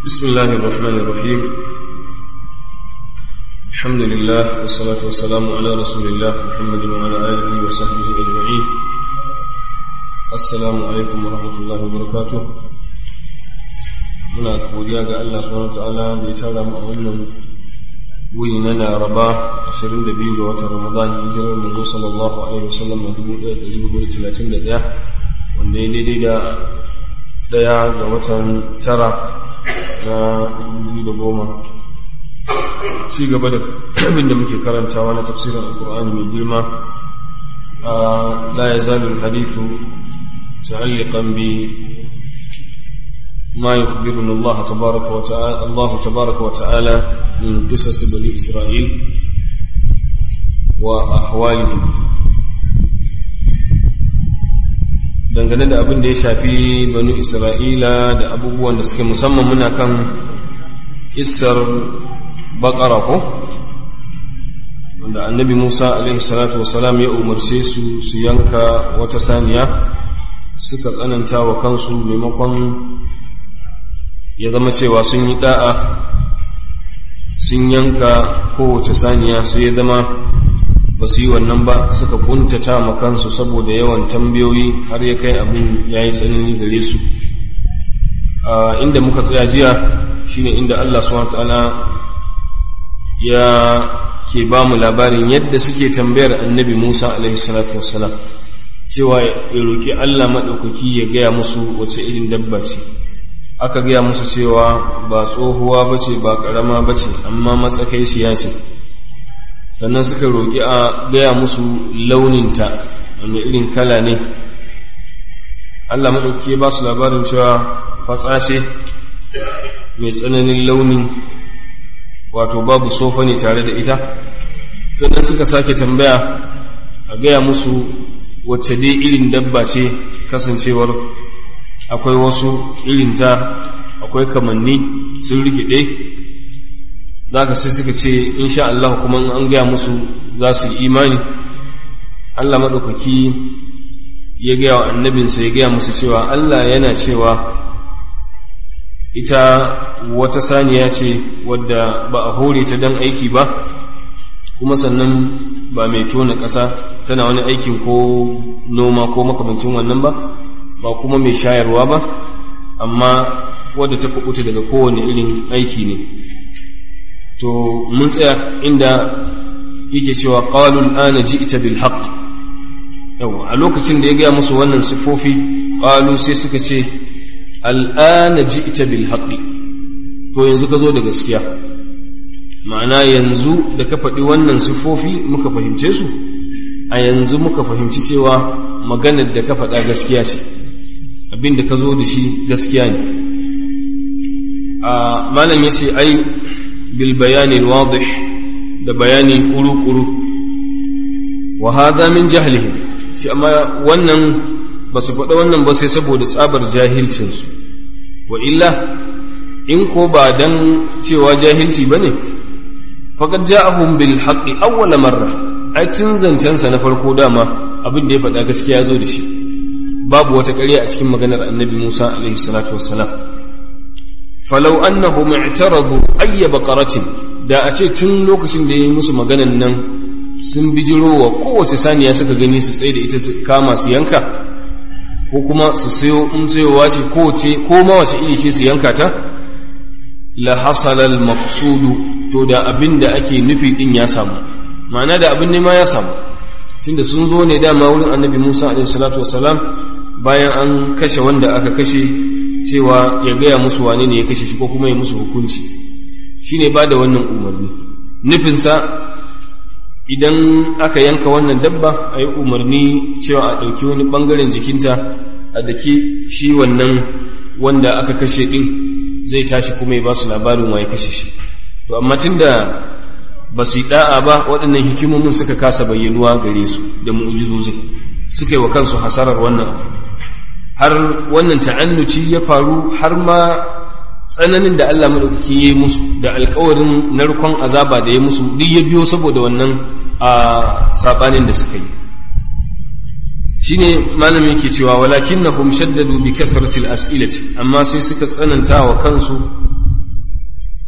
بسم الله الرحمن الرحيم الحمد لله والصلاة والسلام على رسول الله محمد وعلى آله وصحبه أجمعين. السلام عليكم ورحمة الله وبركاته. muna godiya ga Allah subhanahu wataala da ya tara mu a wannan wuni na Laraba 22 ga watan Ramadan hijirar manzo sallallahu alaihi wasallam 1431 wanda ya daidai da daya ga watan tara na 2010 ci gaba da abin da muke karantawa na tafsirin alkur'ani mai girma la yazalu alhadithu ta'alliqan bi ما يخبرنا الله تبارك وتعالى من قصص بني إسرائيل وأحوالهم dangane da abin da ya shafi banu Isra'ila da abubuwan da suke musamman muna kan kissar Baqara ko wanda annabi Musa alaihi salatu wasalam ya umarce su yanka wata saniya suka tsananta wa kansu maimakon ya zama cewa sun yi da'a sun yanka kowace saniya sai ya zama ba su yi wannan ba suka kuntata ma kansu saboda yawan tambayoyi har ya kai abin ya yi tsanani gare su. Inda muka tsaya jiya shine inda Allah subhanahu wataala ya ke ba mu labarin yadda suke tambayar annabi Musa alaihi salatu wassalam cewa ya roki Allah madaukaki ya gaya musu wace irin dabba ce. Aka gaya musu cewa ba tsohuwa bace ba karama bace amma matsakaiciya ce, sannan suka roƙi a gaya musu launinta wanda irin kala ne. Allah maɗauki ba su labarin cewa fatsa ce mai tsananin launin, wato babu sofa ne tare da ita. Sannan suka sake tambaya a gaya musu wacce dai irin dabba ce, kasancewar akwai wasu irinta akwai kamanni sun rikide. Zaka sai suka ce insha Allah kuma an gaya musu za su yi imani. Allah madaukaki ya gaya wa annabinsa ya gaya musu cewa Allah yana cewa ita wata saniya ce wadda ba a hore ta dan aiki ba, kuma sannan ba mai tona ƙasa tana wani aikin ko noma ko makamancin wannan ba kuma mai shayarwa ba, amma wadda ta kubuta daga kowane irin aiki ne. To mun tsaya inda yake cewa qalu al'ana ji'ta bil haqq. Yawa a lokacin da ya gaya musu wannan sifofi qalu sai suka ce al'ana ji'ta bil haqq, to yanzu ka zo da gaskiya. Ma'ana yanzu da ka faɗi wannan sifofi muka fahimce su, a yanzu muka fahimci cewa maganar da ka faɗa gaskiya ce, abin da ka zo da shi gaskiya ne. Malam ya ce ai bil bayani wadih, da bayani kuru-kuru. Wa hadha min jahlihim, shi amma wannan ba su faɗa wannan ba sai saboda tsabar jahilcinsu. Wa illa in ko ba dan cewa jahilci bane, faqad ja'ahum bil haqqi awwal marra, ai tun zancensa na farko dama abin da ya faɗa gaskiya zo da shi, babu wata ƙarya a cikin maganar annabi Musa alaihi salatu wassalam. Falau annahum i'taradu ayya baqaratin, da a ce tun lokacin da yayi musu maganan nan sun bijiro wa kowace saniya suka gani su tsaye da ita su kama su yanka, ko kuma su sayo in sayowa ce kowace ko ma wace iri ce su yanka ta, la hasala al maqsudu, to da abin da ake nufi din ya samu. Ma'ana da abin ne ma ya samu, tunda sun zo ne dama wurin annabi Musa alaihi salatu wassalam bayan an kashe wanda aka kashe, cewa ya gaya musu wane ne ya kashe shi ko kuma ya musu hukunci. Shine ba da wannan umarni, nufinsa idan aka yanka wannan dabba a yi umarni cewa a ɗauki wani ɓangaren jikinta a daki shi wannan wanda aka kashe ɗin, zai tashi kuma ya ba su labarin wa ya kashe shi. To amma tunda ba su yi da'a ba, waɗannan hikimomin suka kasa bayyanuwa gare su da mu'ujizozin, suka yi wa kansu hasarar wannan, har wannan ta'annuci ya faru, har ma tsananin da Allah madaukaki ya yi musu da alƙawarin narkon azaba da ya musu duk ya biyo saboda wannan sabanin da suka yi. shine malamin yake cewa walakinnahum shaddadu bi kathrati al-as'ilati, amma sai suka tsananta wa kansu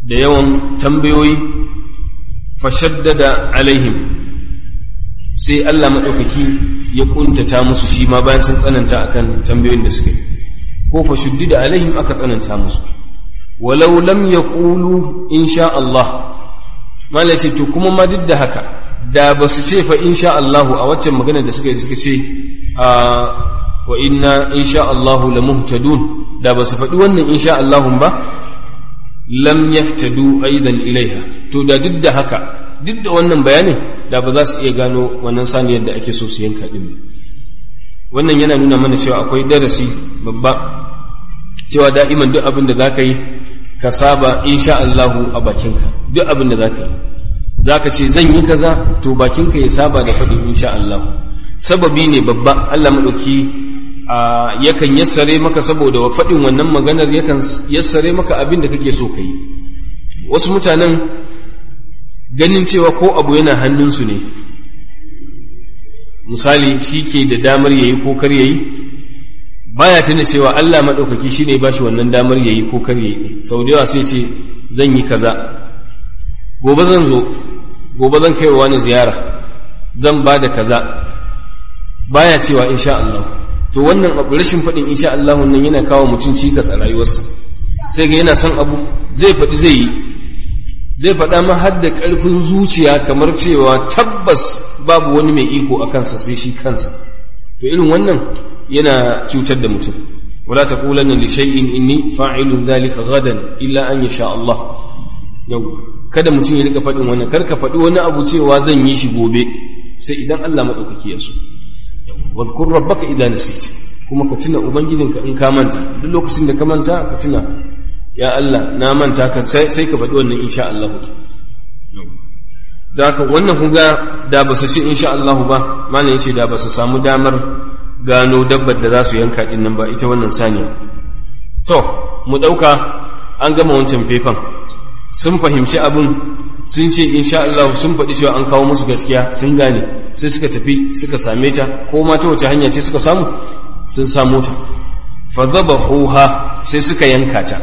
da yawan tambayoyi fashaddada alaihim sai Allah maɗaukaki ya ƙuntata musu shi ma bayan sun tsananta akan tambayoyin da suka yi ko fashuddida alaihim aka tsananta musu walau lam yaqulu insha Allah mala ce to kuma ma duk da haka da ba su ce fa insha Allah a waccan magana da suka ce wa inna insha Allah lamuhtadun da ba su faɗi wannan insha Allah ba lam yahtadu aidan ilaiha to da duk da haka duk da wannan bayanin da ba za su iya gano wannan saniyar da ake so su yanka din wannan yana nuna mana cewa akwai darasi babba cewa da'iman duk abin da za ka yi ka saba insha Allahu a bakinka duk abin da za ka yi za ka ce zan yi kaza to bakinka ya saba da faɗin insha Allahu sababi ne babba Allah maɗauki yakan yassare maka saboda faɗin wannan maganar yakan yassare maka abin da kake so ka yi wasu mutanen ganin cewa ko abu yana hannunsu ne misali shi ke da damar yayi ko kar yayi baya tana cewa Allah maɗaukaki shi ne ba shi wannan damar yayi ko kar yayi sau da yawa sai ce zan yi kaza gobe zan zo gobe zan kai wa wani ziyara zan ba da kaza baya cewa insha Allah to wannan abu rashin faɗin insha Allah nan yana kawo mutum cikas a rayuwarsa sai ga yana son abu zai faɗi zai yi zai faɗa ma har da ƙarfin zuciya kamar cewa tabbas babu wani mai iko a kansa sai shi kansa to irin wannan yana cutar da mutum wala taqulanna li shay'in inni fa'ilun dhalika gadan illa an yasha Allah yau kada mutum ya rika faɗin wannan karka faɗi wani abu cewa zan yi shi gobe sai idan Allah madaukaki ya so wadhkur rabbaka idza nasit kuma ka tuna ubangijinka in ka manta duk lokacin da ka manta ka tuna ya Allah na manta ka sai ka faɗi wannan insha Allah da haka wannan kuga da ba su ce insha Allah ba malam yace da ba su samu damar gano dabbar da za su yanka din nan ba ita wannan saniya to mu dauka an gama wancan fefan sun fahimci abin sun ce insha Allah sun faɗi cewa an kawo musu gaskiya sun gane sai suka tafi suka same ta ko ma ta wace hanya ce suka samu sun samu ta fa dhabahuha sai suka yanka ta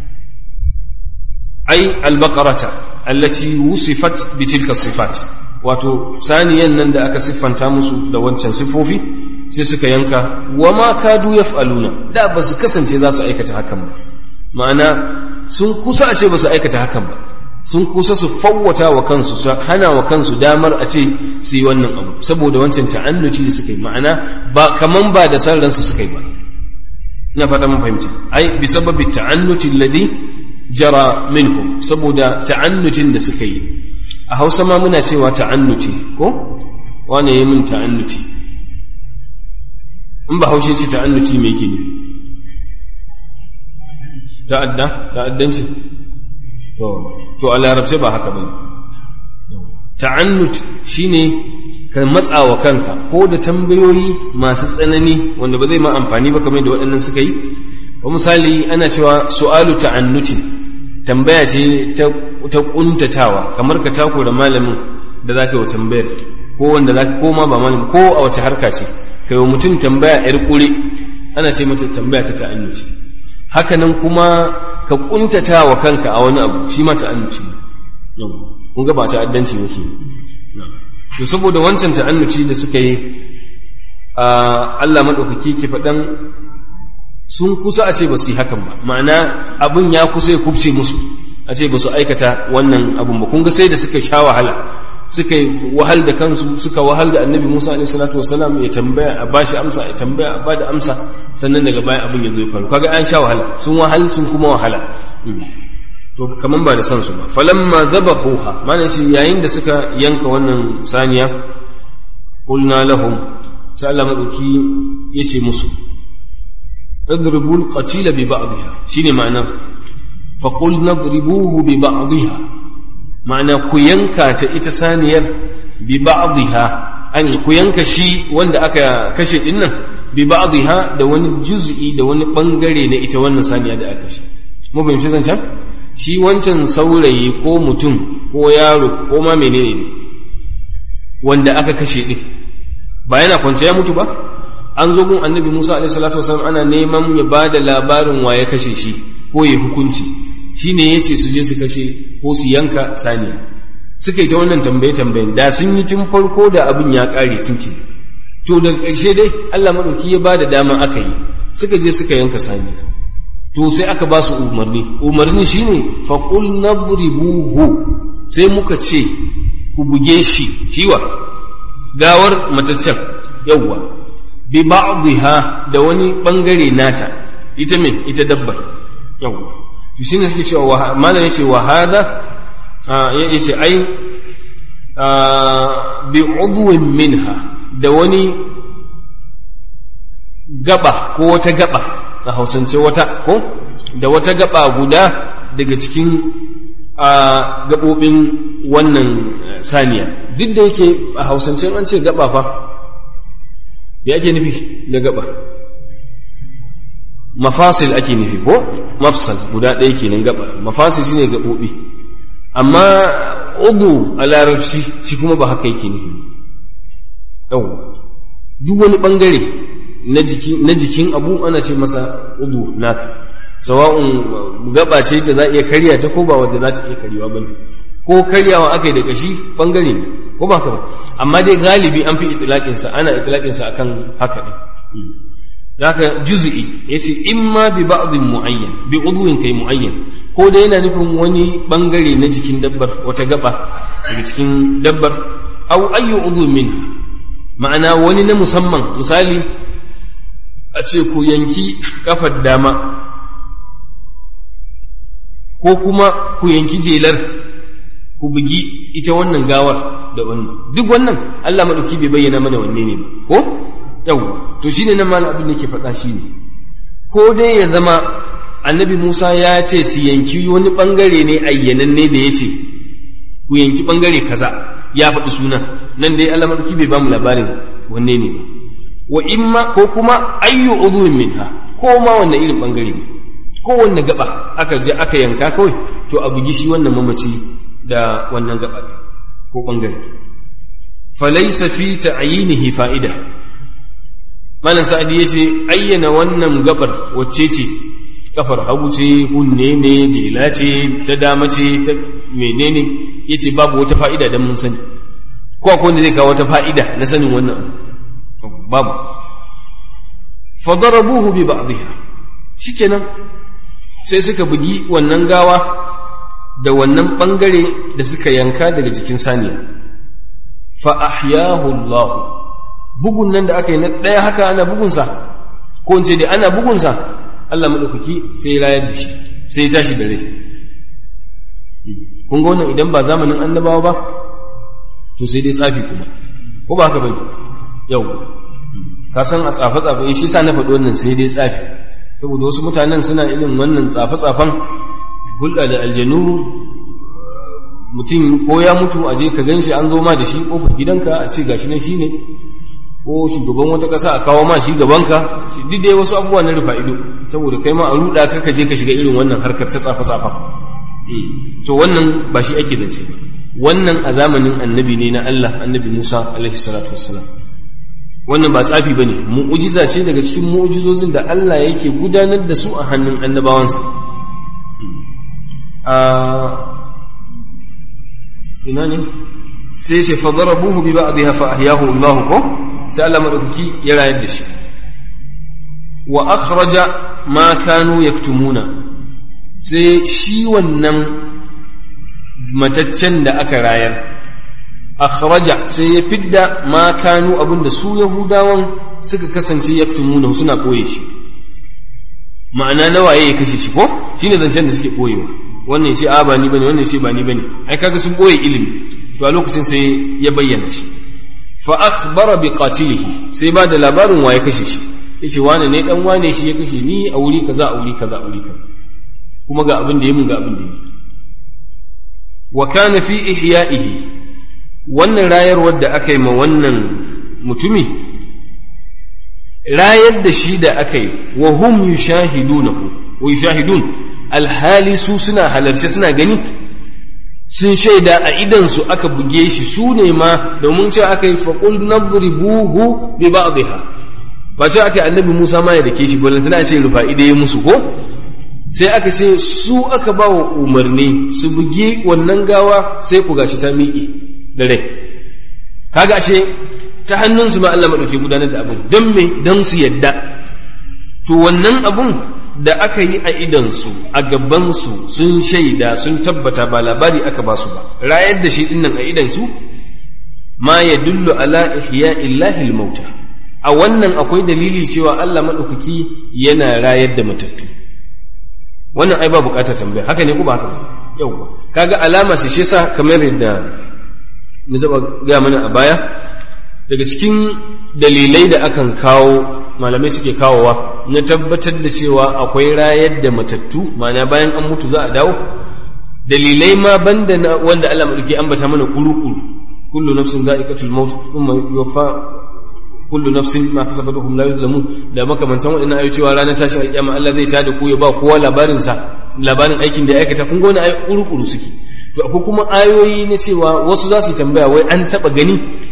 ai albaqarata allati wusifat bitilka sifat wato saniyan nan da aka siffanta musu da wancan sifofi sai suka yanka wama kadu yaf'aluna da ba su kasance za su aikata hakan ba ma'ana sun kusa a ce ba su aikata hakan ba sun kusa su fawwata wa kansu su hana wa kansu damar a ce su yi wannan abu saboda wancan ta'annuci da suka yi ma'ana ba kaman ba da san ransu suka yi ba ina fata mun fahimta ai bi sababi ta'annuci alladhi jara minhum saboda ta'annucin da suka yi a Hausa ma muna cewa ta'annuci ko wane yayi min ta'annuci in ba Haushe ce ta'annuci me yake ne ta'addanci to a larabce ba haka bane ta'annut shine ka matsawa kanka ko da tambayoyi masu tsanani wanda ba zai ma amfani ba kamar da waɗannan suka yi wa misali ana cewa su'alu ta'annutin tambaya ce ta kuntatawa kamar ka tako da malamin da zaka yi tambayar ko wanda zaka koma ba malamin ko a wace harka ce kai wa mutum tambaya yar kure ana ce mata tambaya ta ta'annuti haka nan kuma ka kuntatawa kanka a wani abu shi ma ta'annuti ne kun ga ba ta'addanci yake to saboda wancan ta'annuci da suka yi Allah madaukaki ke faɗan sun kusa a ce ba su yi hakan ba ma'ana abin ya kusa ya kubce musu a ce ba su aikata wannan abin ba kun ga sai da suka sha wahala suka yi wahal da kansu suka wahal da annabi Musa alaihi salatu wasalam ya tambaya a bashi amsa ya tambaya a bada amsa sannan daga baya abin ya zo ya faru kaga an sha wahala sun wahal sun kuma wahala to kaman ba da san su ba falamma dhabahuha mana shi yayin da suka yanka wannan saniya qulna lahum sai Allah madauki yace musu اضربوا القتيل ببعضها شيني معناه فقلنا اضربوه ببعضها معنى كينكا تإتسانير ببعضها أن كينكا شي وند أكا كشي إنه ببعضها دون جزئي دون بنغري نئت ون سانيا دا أكشي مو بمشي سنشان شي وانشان سولي كو متون كو يارو كو ما منين وند أكا كشي إنه باينا كونت يا متو با an zo gun annabi Musa alaihi salatu wasallam ana neman ya bada labarin waye kashe shi ko ya hukunci shine yace su je su kashe ko su yanka saniya. Suka yi ta wannan tambayen da sun yi tun farko da abin ya kare tintin. To daga ƙarshe dai Allah madauki ya bada dama aka yi, suka je suka yanka saniya. To sai aka ba su umarni shine faqul nadribuhu, sai muka ce ku buge shi shiwa gawar mataccen, yawwa bi ba'dha da wani bangare nata, ita dabbar, yawwa. To shine suke cewa malan yace wa hada yace ai bi udwin minha, da wani gaba ko wata gaba a Hausance wata ko da wata gaba guda daga cikin gabobin wannan saniya. Duk da yake a Hausance an ce gaba fa ya ake nufi da gaba, mafasil ake nufi ko mafsal guda ɗaya kenan gaba, mafasil shine gabobi, amma udu a larabci shi kuma ba haka yake nufi. Duk wani bangare na jikin abu ana ce masa udu naka, sawa'un gaba ce da za a iya karya ta ko ba wanda za ta iya karyawa bane, ko karyawa aka yi da kashi bangare ne ko ba ba, amma dai galibi an fi ana itlaqin sa akan haka din. Haka juz'i yace imma bi ba'dhin muayyan, bi udwin kai muayyan, ko dai yana nufin wani bangare na jikin dabbar, wata gaba daga cikin dabbar, aw ayyu udwin minha, ma'ana wani na musamman. Misali a ce ku yanki kafar dama, ko kuma ku yanki jelar, ku bugi ita wannan gawar da wannan. Duk wannan Allah madauki bai bayyana mana wanne ne ko yawa. To shine nan malam abin da yake faɗa shine, ko dai ya zama annabi Musa ya ce su yanki wani bangare ne ayyananne da yace ku yanki bangare kaza, ya faɗi sunan nan dai Allah madauki bai ba mu labarin wanne ne ba. Wa imma ko kuma ayyu udhun minha, ko ma wannan irin bangare ne, ko wanne gaba aka je aka yanka kawai to a bugi shi wannan mamaci da wannan gaba ko bangare. Falaysa fi ta'yinihi fa'ida, malam sa'adi yace ayyana wannan gabar wacce ce, kafar hagu ce, kunne ne, jela ce, ta dama ce, ta menene, yace babu wata fa'ida dan mun sani, ko akwai wanda zai kawo wata fa'ida na sanin wannan babu. Fadarabuhu bi ba'dihha, shikenan sai suka bugi wannan gawa da wannan bangare da suka yanka daga jikin saniya. Fa ahyahu Allah, bugun nan da aka yi na ɗaya haka ana bugunsa, ko in ce dai ana bugunsa, Allah maɗaukaki sai ya rayar da shi, sai ya tashi da rai. Kun ga wannan idan ba zamanin annabawa ba to sai dai tsafi kuma, ko ba haka bane? Yau ka san a tsafe-tsafe shi sa na faɗi wannan sai dai tsafi, saboda wasu mutanen suna irin wannan tsafe-tsafen hulɗa da aljanu. Mutum ko ya mutu a je ka gan shi an zo ma da shi ƙofar gidanka a ce gashi nan shine, ko shugaban wata ƙasa a kawo ma shi gabanka, duk dai wasu abubuwa na rufa ido, saboda kai ma a ruɗa ka je ka shiga irin wannan harkar ta tsafe-tsafen. To wannan ba shi ake zance ba, wannan a zamanin annabi ne na Allah, annabi Musa alaihi salatu wassalam. Wannan ba tsafi bane, mu'ujiza ce daga cikin mu'ujizozin da Allah yake gudanar da su a hannun annabawansa. Ina ne sai ce fadarabuhu bi ba'dihha fa ahyahu Allah, ko sai Allah madaukaki ya rayar da shi. Wa akhraja ma kanu yaktumuna, sai shi wannan mataccen da aka rayar, akhraja sai ya fidda ma kanu, abinda su Yahudawan suka kasance yaktumuna suna koye shi. Ma'ana nawaye ya kashe shi, ko shine zancen da suke koyewa, wannan ce a ba ni bane, wannan ce ba ni bane, ai kaga sun koye ilimi. To a lokacin sai ya bayyana shi. Fa akhbara bi qatilihi, sai ba da labarin waye kashe shi, yace wane ne dan wane shi ya kashe ni a wuri kaza, a wuri kaza, a wuri kaza, kuma ga abin da ya mun, ga abin da ya. Wa kana fi ihya'ihi, wannan rayarwar da aka yi ma wannan mutumi, rayar da shi da aka yi, wa hum yushahidunahu wa yushahidun, alhali su suna halarce, suna gani, sun shaida a idansu aka buge shi, su ne ma, domin cewa aka yi faqul nadribuhu bi ba'dihha, ba ce aka yi annabi Musa ma ya dake shi, balantana ce rufa'i da ya musu, ko sai aka ce su aka ba wa umarni su bugi wannan gawa sai ku gashi ta miƙe da rai. Kaga ashe ta hannunsu ma Allah maɗauki gudanar da abin don me don su yadda. To wannan abun da aka yi a idansu a gabansu sun shaida sun tabbata ba labari aka ba su ba, rayar da shi dinnan a idansu ma ya dullu ala ihya illahi mauta. A wannan akwai dalili cewa Allah maɗaukaki yana rayar da matattu. Wannan ai ba buƙatar tambaya, haka ne ko ba haka ba? Yawwa, kaga alama ce shi yasa kamar yadda na zaba ga mana a baya, daga cikin dalilai da akan kawo malamai suke kawowa na tabbatar da cewa akwai rayar da matattu, ma'ana bayan an mutu za a dawo, dalilai ma banda na wanda Allah madauki ambata mana kuru-kuru, kullu nafsin za'iqatul maut thumma yuwaffa kullu nafsin ma kasabat hum la yuzlamun, da makamantan wadannan ayoyi cewa ranar tashi alƙiyama Allah zai tada ku ya ba kowa labarin aikin da ya aikata. Kun ga wani ayoyi kuru-kuru suke. To akwai kuma ayoyi na cewa wasu za su tambaya wai an taba gani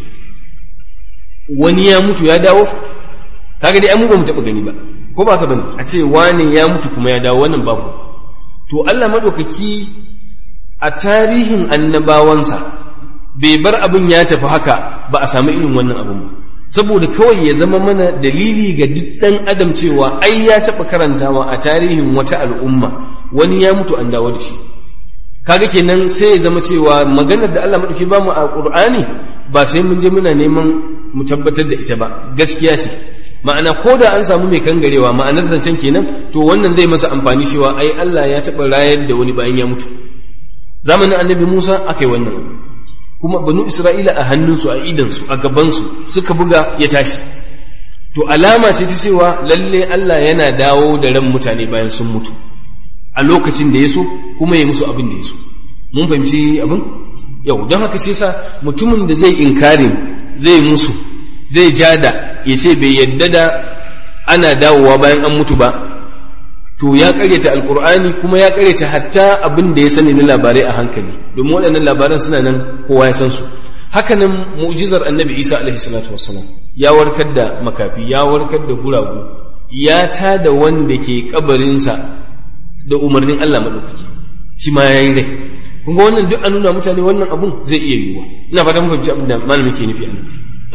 wani ya mutu ya dawo. Kaga dai mu ba mu taba gani ba, ko ba ka bane a ce wani ya mutu kuma ya dawo, wannan babu. To Allah madaukaki a tarihin annabawansa bai bar abin ya tafi haka ba a samu irin wannan abin ba, saboda kawai ya zama mana dalili ga duk ɗan adam cewa ai ya taɓa karantawa a tarihin wata al'umma wani ya mutu an dawo da shi. Kaga kenan sai ya zama cewa maganar da Allah madauki ba mu a Qur'ani ba sai mun je muna neman mu tabbatar da ita ba, gaskiya ce. Ma'ana ko da an samu mai kangarewa ma'anar zancen kenan, to wannan zai masa amfani cewa ai Allah ya taɓa rayar da wani bayan ya mutu. Zamanin annabi Musa aka yi wannan, kuma banu Isra'ila a hannunsu a idansu a gabansu suka buga ya tashi. To alama ce ta cewa lalle Allah yana dawo da ran mutane bayan sun mutu a lokacin da ya so, kuma ya musu abin da ya so. Mun fahimci abin? Yau don haka sai sa mutumin da zai inkarin zai musu zai jada ya ce bai yadda da ana dawowa bayan an mutu ba, to ya karyata alkur'ani kuma ya karyata hatta abin da ya sani na labarai a hankali, domin waɗannan labaran suna nan kowa ya san su. Hakanan mu'jizar annabi Isa alaihi salatu wassalam, ya warkar da makafi, ya warkar da guragu, ya tada wanda ke kabarinsa da umarnin Allah madaukaki, shi ma yayi rai. Kun ga wannan duk an nuna mutane wannan abun zai iya yiwuwa. Ina fata mun fahimci abin da malami ke nufi anan.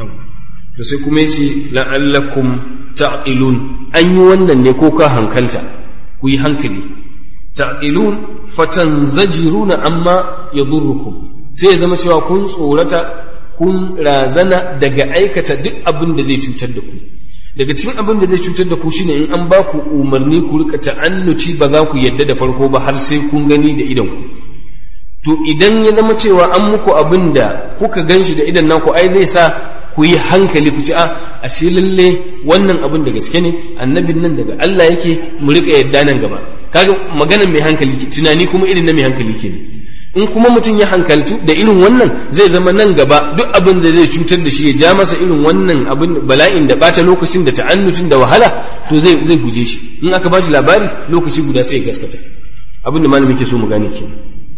To sai kuma yace la'allakum ta'qilun, an yi wannan ne ko ka hankalta, ku yi hankali. Ta'qilun fatanzajiruna amma yadurrukum, sai ya zama cewa kun tsorata kun razana daga aikata duk abin da zai cutar da ku. Daga cikin abin da zai cutar da ku shine in an ba ku umarni ku rika ta'annuci ba za ku yadda da farko ba har sai kun gani da idan ku. To idan ya zama cewa an muku abin da kuka ganshi da idan naku, ai zai sa ku yi hankali ku ci ashe lalle wannan abin da gaske ne, annabin nan daga Allah yake, mu rika yadda nan gaba. Kaga maganar mai hankali ke, tunani kuma irin na mai hankali ke ne. In kuma mutum ya hankaltu da irin wannan, zai zama nan gaba duk abin da zai cutar da shi ya ja masa irin wannan abin bala'in da bata lokacin da ta'annutun da wahala, to zai guje shi. In aka ba shi labari lokaci guda sai ya gaskata. Abin da malami ke so mu gane kenan.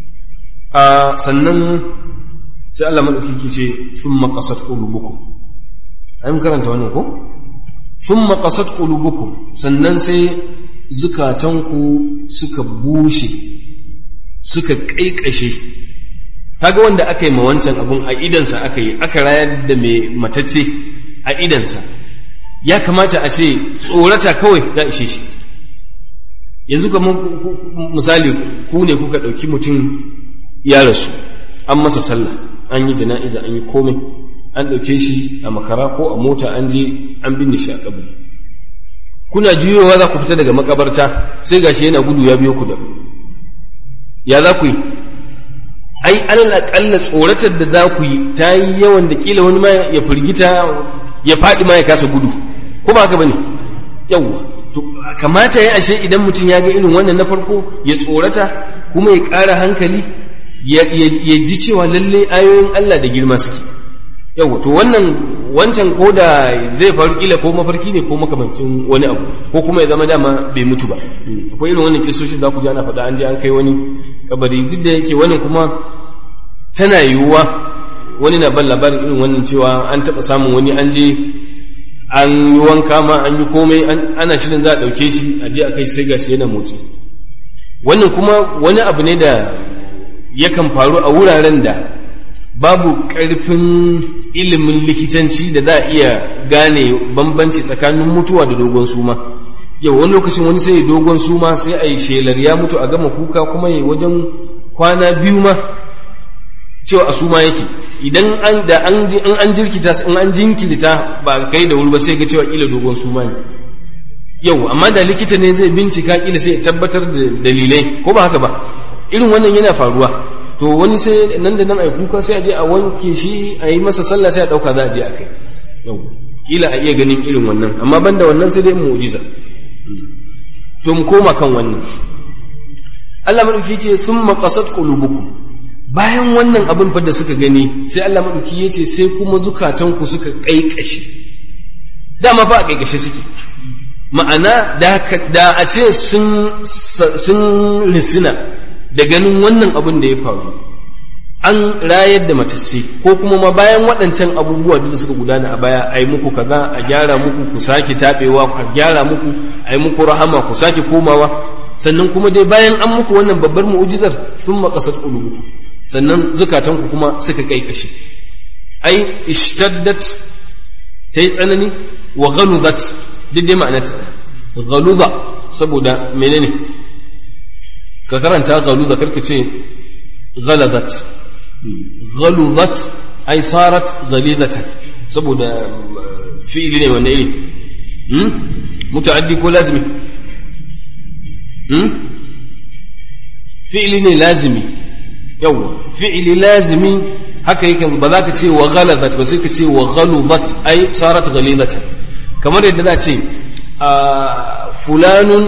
Sannan sai Allah madaukaki ce thumma qasat qulubukum. Ai mun karanta wannan ko? Thumma qasat qulubukum, sannan sai zukatanku suka bushe, suka kaikashe. Kaga wanda aka yi ma wancan abun a idansa aka rayar da mai matacce a idansa, ya kamata a ce tsorata kawai za ishe shi. Yanzu kamar misali ku ne kuka ɗauki mutum ya rasu, an masa sallah, an yi jana'iza, an yi komai, an ɗauke shi a makara ko a mota, an je an binne shi a kabari. Kuna juyowa za ku fita daga makabarta, sai gashi yana gudu ya biyo ku da ya za ku yi? Ai alal aƙalla tsoratar da za ku yi ta yi yawan da ƙila wani ma ya firgita ya faɗi ma ya kasa gudu, ko ba haka bane? Yawwa, to kamata ya ashe idan mutum ya ga irin wannan na farko ya tsorata, kuma ya ƙara hankali, ya ji cewa lalle ayoyin Allah da girma suke. Yawwa, to wancan ko da zai faru kila ko mafarki ne ko makamancin wani abu, ko kuma ya zama dama bai mutu ba. Akwai irin wannan kisoshi za ku ji ana faɗa, an je an kai wani kabari, duk da yake wannan kuma tana yiwuwa wani na ban labarin irin wannan cewa an taɓa samun wani an je an yi wanka ma an yi komai, ana shirin za a ɗauke shi a je a kai sai gashi yana motsi. wannan kuma wani abu ne da yakan faru a wuraren da babu ƙarfin ilimin likitanci da za a iya gane bambanci tsakanin mutuwa da dogon suma. Yau wani lokacin wani sai dogon suma sai a yi shelar ya mutu a gama kuka kuma yi wajen kwana 2 ma cewa a suma yake. Idan an jirkita in an jinkirta ba kai da wuri ba sai ga cewa kila dogon suma ne. Yau amma da likita ne zai bincika kila sai ya tabbatar da dalilai ko ba haka ba. Irin wannan yana faruwa. To wani sai nan da nan a yi kuka sai a je a wanke shi a yi masa sallah sai a ɗauka za a je a kai. Yau kila a iya ganin irin wannan amma banda wannan sai dai mu'jiza. To mu koma kan wannan. Allah madauki ce thumma qasat qulubukum. Bayan wannan abin fa da suka gani sai Allah madauki yace sai kuma zukatanku suka kaikashe. Dama fa a kaikashe suke. Ma'ana da a ce sun risina da ganin wannan abin da ya faru an rayar da matacce ko kuma ma bayan waɗancan abubuwa da suka gudana a baya a yi muku kaza a gyara muku ku sake taɓewa a gyara muku a yi muku rahama ku sake komawa sannan kuma dai bayan an muku wannan babbar mu'ujizar sun maƙasar ƙulubu sannan zukatanku kuma suka ƙaiƙashe ai ishtaddat ta yi tsanani wa ghaluzat duk dai ma'anata ghaluza saboda menene ka karanta ghaluza karka ce ghalazat ghaluzat ay sarat ghalidatan saboda fi'ili ne wanne iri muta'addi ko lazimi fi'ili ne lazimi yawa fi'ili lazimi haka yake ba za ka ce wa ghalazat ba sai ka ce wa ghaluzat ay sarat ghalidatan kamar yadda za ce fulanun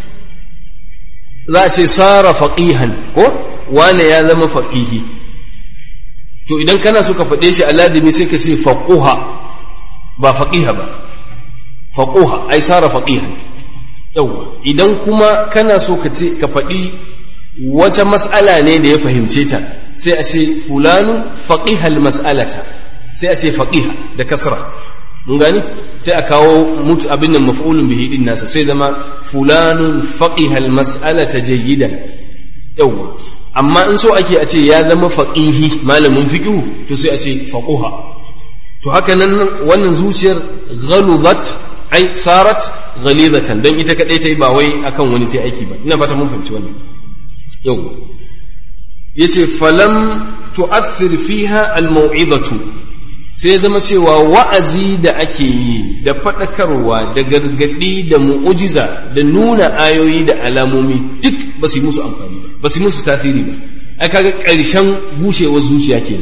za a ce sara faqihan ko wane ya zama faqihi to idan kana so ka faɗe shi a ladimi sai ka ce faquha ba faqiha ba faquha ai sara faqihan yawa idan kuma kana so ka ce ka faɗi wata mas'ala ne da ya fahimce ta sai a ce fulanu faqihal mas'alata sai a ce faqiha da kasra mun gani sai a kawo mutu abin nan maf'ulun bihi din nasa sai zama fulanun faqiha almas'alata jayyidan yawa amma in so ake a ce ya zama faqihi malamin fiqhu to sai a ce faquha to haka nan wannan zuciyar ghaluzat ai sarat ghalidatan dan ita kadai tai ba wai akan wani tai aiki ba ina fata mun fahimci wannan yawa yace falam tu'athir fiha almau'izatu sai zama cewa wa'azi da ake yi da faɗakarwa da gargaɗi da mu'ujiza da nuna ayoyi da alamomi duk ba su yi musu amfani ba su yi musu tasiri ba ai kaga ƙarshen bushewar zuciya ke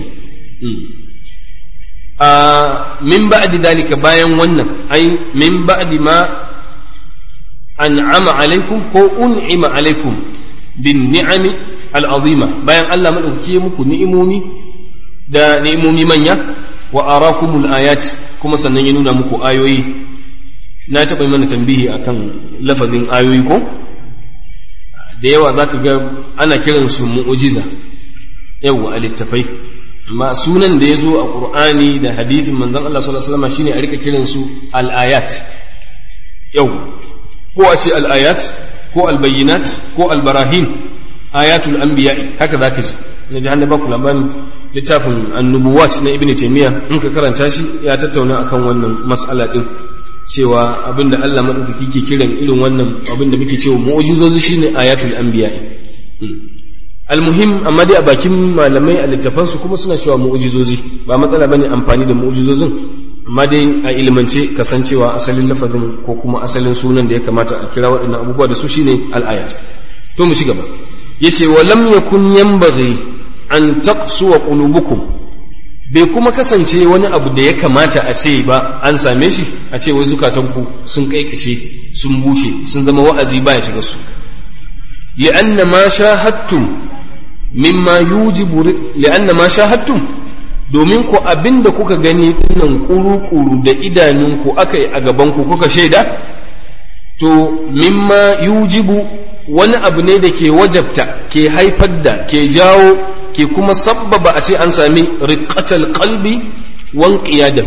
min ba'di dalika bayan wannan ai min ba'di ma an'ama alaikum ko un'ima alaikum bin ni'ami al'azima bayan Allah madaukake muku ni'imomi da ni'imomi manya wa arakumul ayat kuma sannan ya nuna muku ayoyi na taɓa mana tambihi akan lafazin ayoyi ko da yawa zaka ga ana kiran su mu'jiza yawa a littafai amma sunan da yazo a Qur'ani da hadisin manzon Allah sallallahu alaihi wasallam shine a rika kiran su al-ayat yawa ko a ce al-ayat ko al-bayyinat ko al-barahin ayatul anbiya haka zaka ji na jahannaba ku labarin littafin annubuwat na ibnu taymiya in ka karanta shi ya tattauna akan wannan mas'ala din cewa abinda Allah madaukaki ke kiran irin wannan abinda muke cewa mu'jizozi shine ayatul anbiya almuhim amma dai a bakin malamai a littafan su kuma suna cewa mu'jizozi ba matsala bane amfani da mu'jizozin amma dai a ilmance kasancewa asalin lafazin ko kuma asalin sunan da ya kamata a kira waɗannan abubuwa da su shine al-ayat to mu ci gaba yace wa lam yakun yanbaghi an taqsuwa qulubukum bai kuma kasance wani abu da ya kamata a ce ba an same shi a ce wai zukatanku sun kaikashe sun bushe sun zama wa'azi baya shiga su li'anna ma shahadtum mimma yujibu li'anna ma shahadtum domin ku abinda kuka gani dinnan kuru-kuru da idanunku akai a gaban ku kuka shaida to mimma yujibu wani abu ne da ke wajabta ke haifar da ke jawo ke kuma sabbaba a ce an sami riqatal qalbi wan qiyada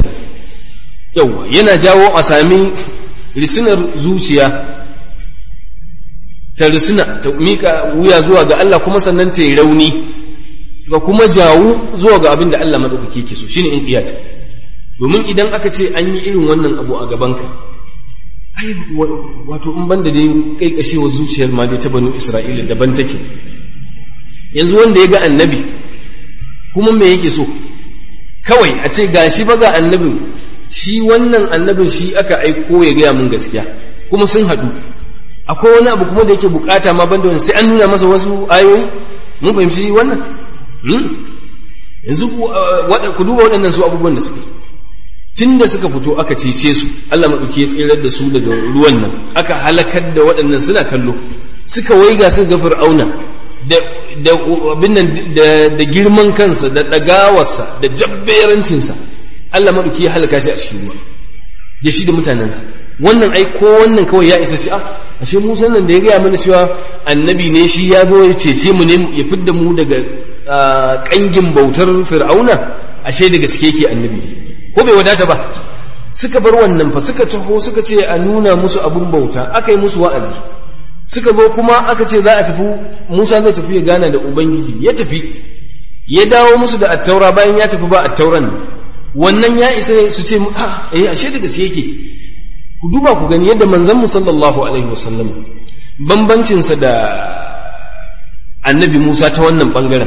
yawa yana jawo a sami risinar zuciya ta risuna ta mika wuya zuwa ga Allah kuma sannan ta yi rauni ta kuma jawo zuwa ga abin da Allah madaukake yake so shine inqiyad. Domin idan aka ce an yi irin wannan abu a gabanka ai wato in banda dai kaikashewa zuciyar ma dai ta banu Isra'ila daban take. Yanzu wanda ya ga annabi kuma me yake so kawai a ce gashi ba ga annabin shi wannan annabin shi aka aiko ya gaya mun gaskiya kuma sun haɗu akwai wani abu kuma da yake bukata ma banda wani sai an nuna masa wasu ayoyi mun fahimci wannan yanzu ku duba waɗannan su abubuwan da suka tunda suka fito aka cece su Allah maɗauki ya tsirar da su daga ruwan nan aka halakar da waɗannan suna kallo suka waiga suka ga fir'auna da abin nan da girman kansa da ɗagawarsa da jabberancinsa Allah maɗauki ya halaka shi a cikin ruwa da shi da mutanensa. Wannan ai ko wannan kawai ya isa shi ashe Musa nan da ya gaya mana cewa annabi ne shi ya zo ya cece mu ne ya fidda mu daga kangin bautar fir'auna ashe da gaske yake annabi ko bai wadata ba. Suka bar wannan fa suka taho suka ce a nuna musu abun bauta aka yi musu wa'azi suka zo kuma aka ce za a tafi Musa zai tafi ya gana da Ubangiji ya tafi ya dawo musu da attaura bayan ya tafi ba attauran ne wannan ya isa su ce ashe da gaske yake. Ku duba ku gani yadda manzon mu sallallahu alaihi wasallam bambancinsa da annabi Musa ta wannan bangaren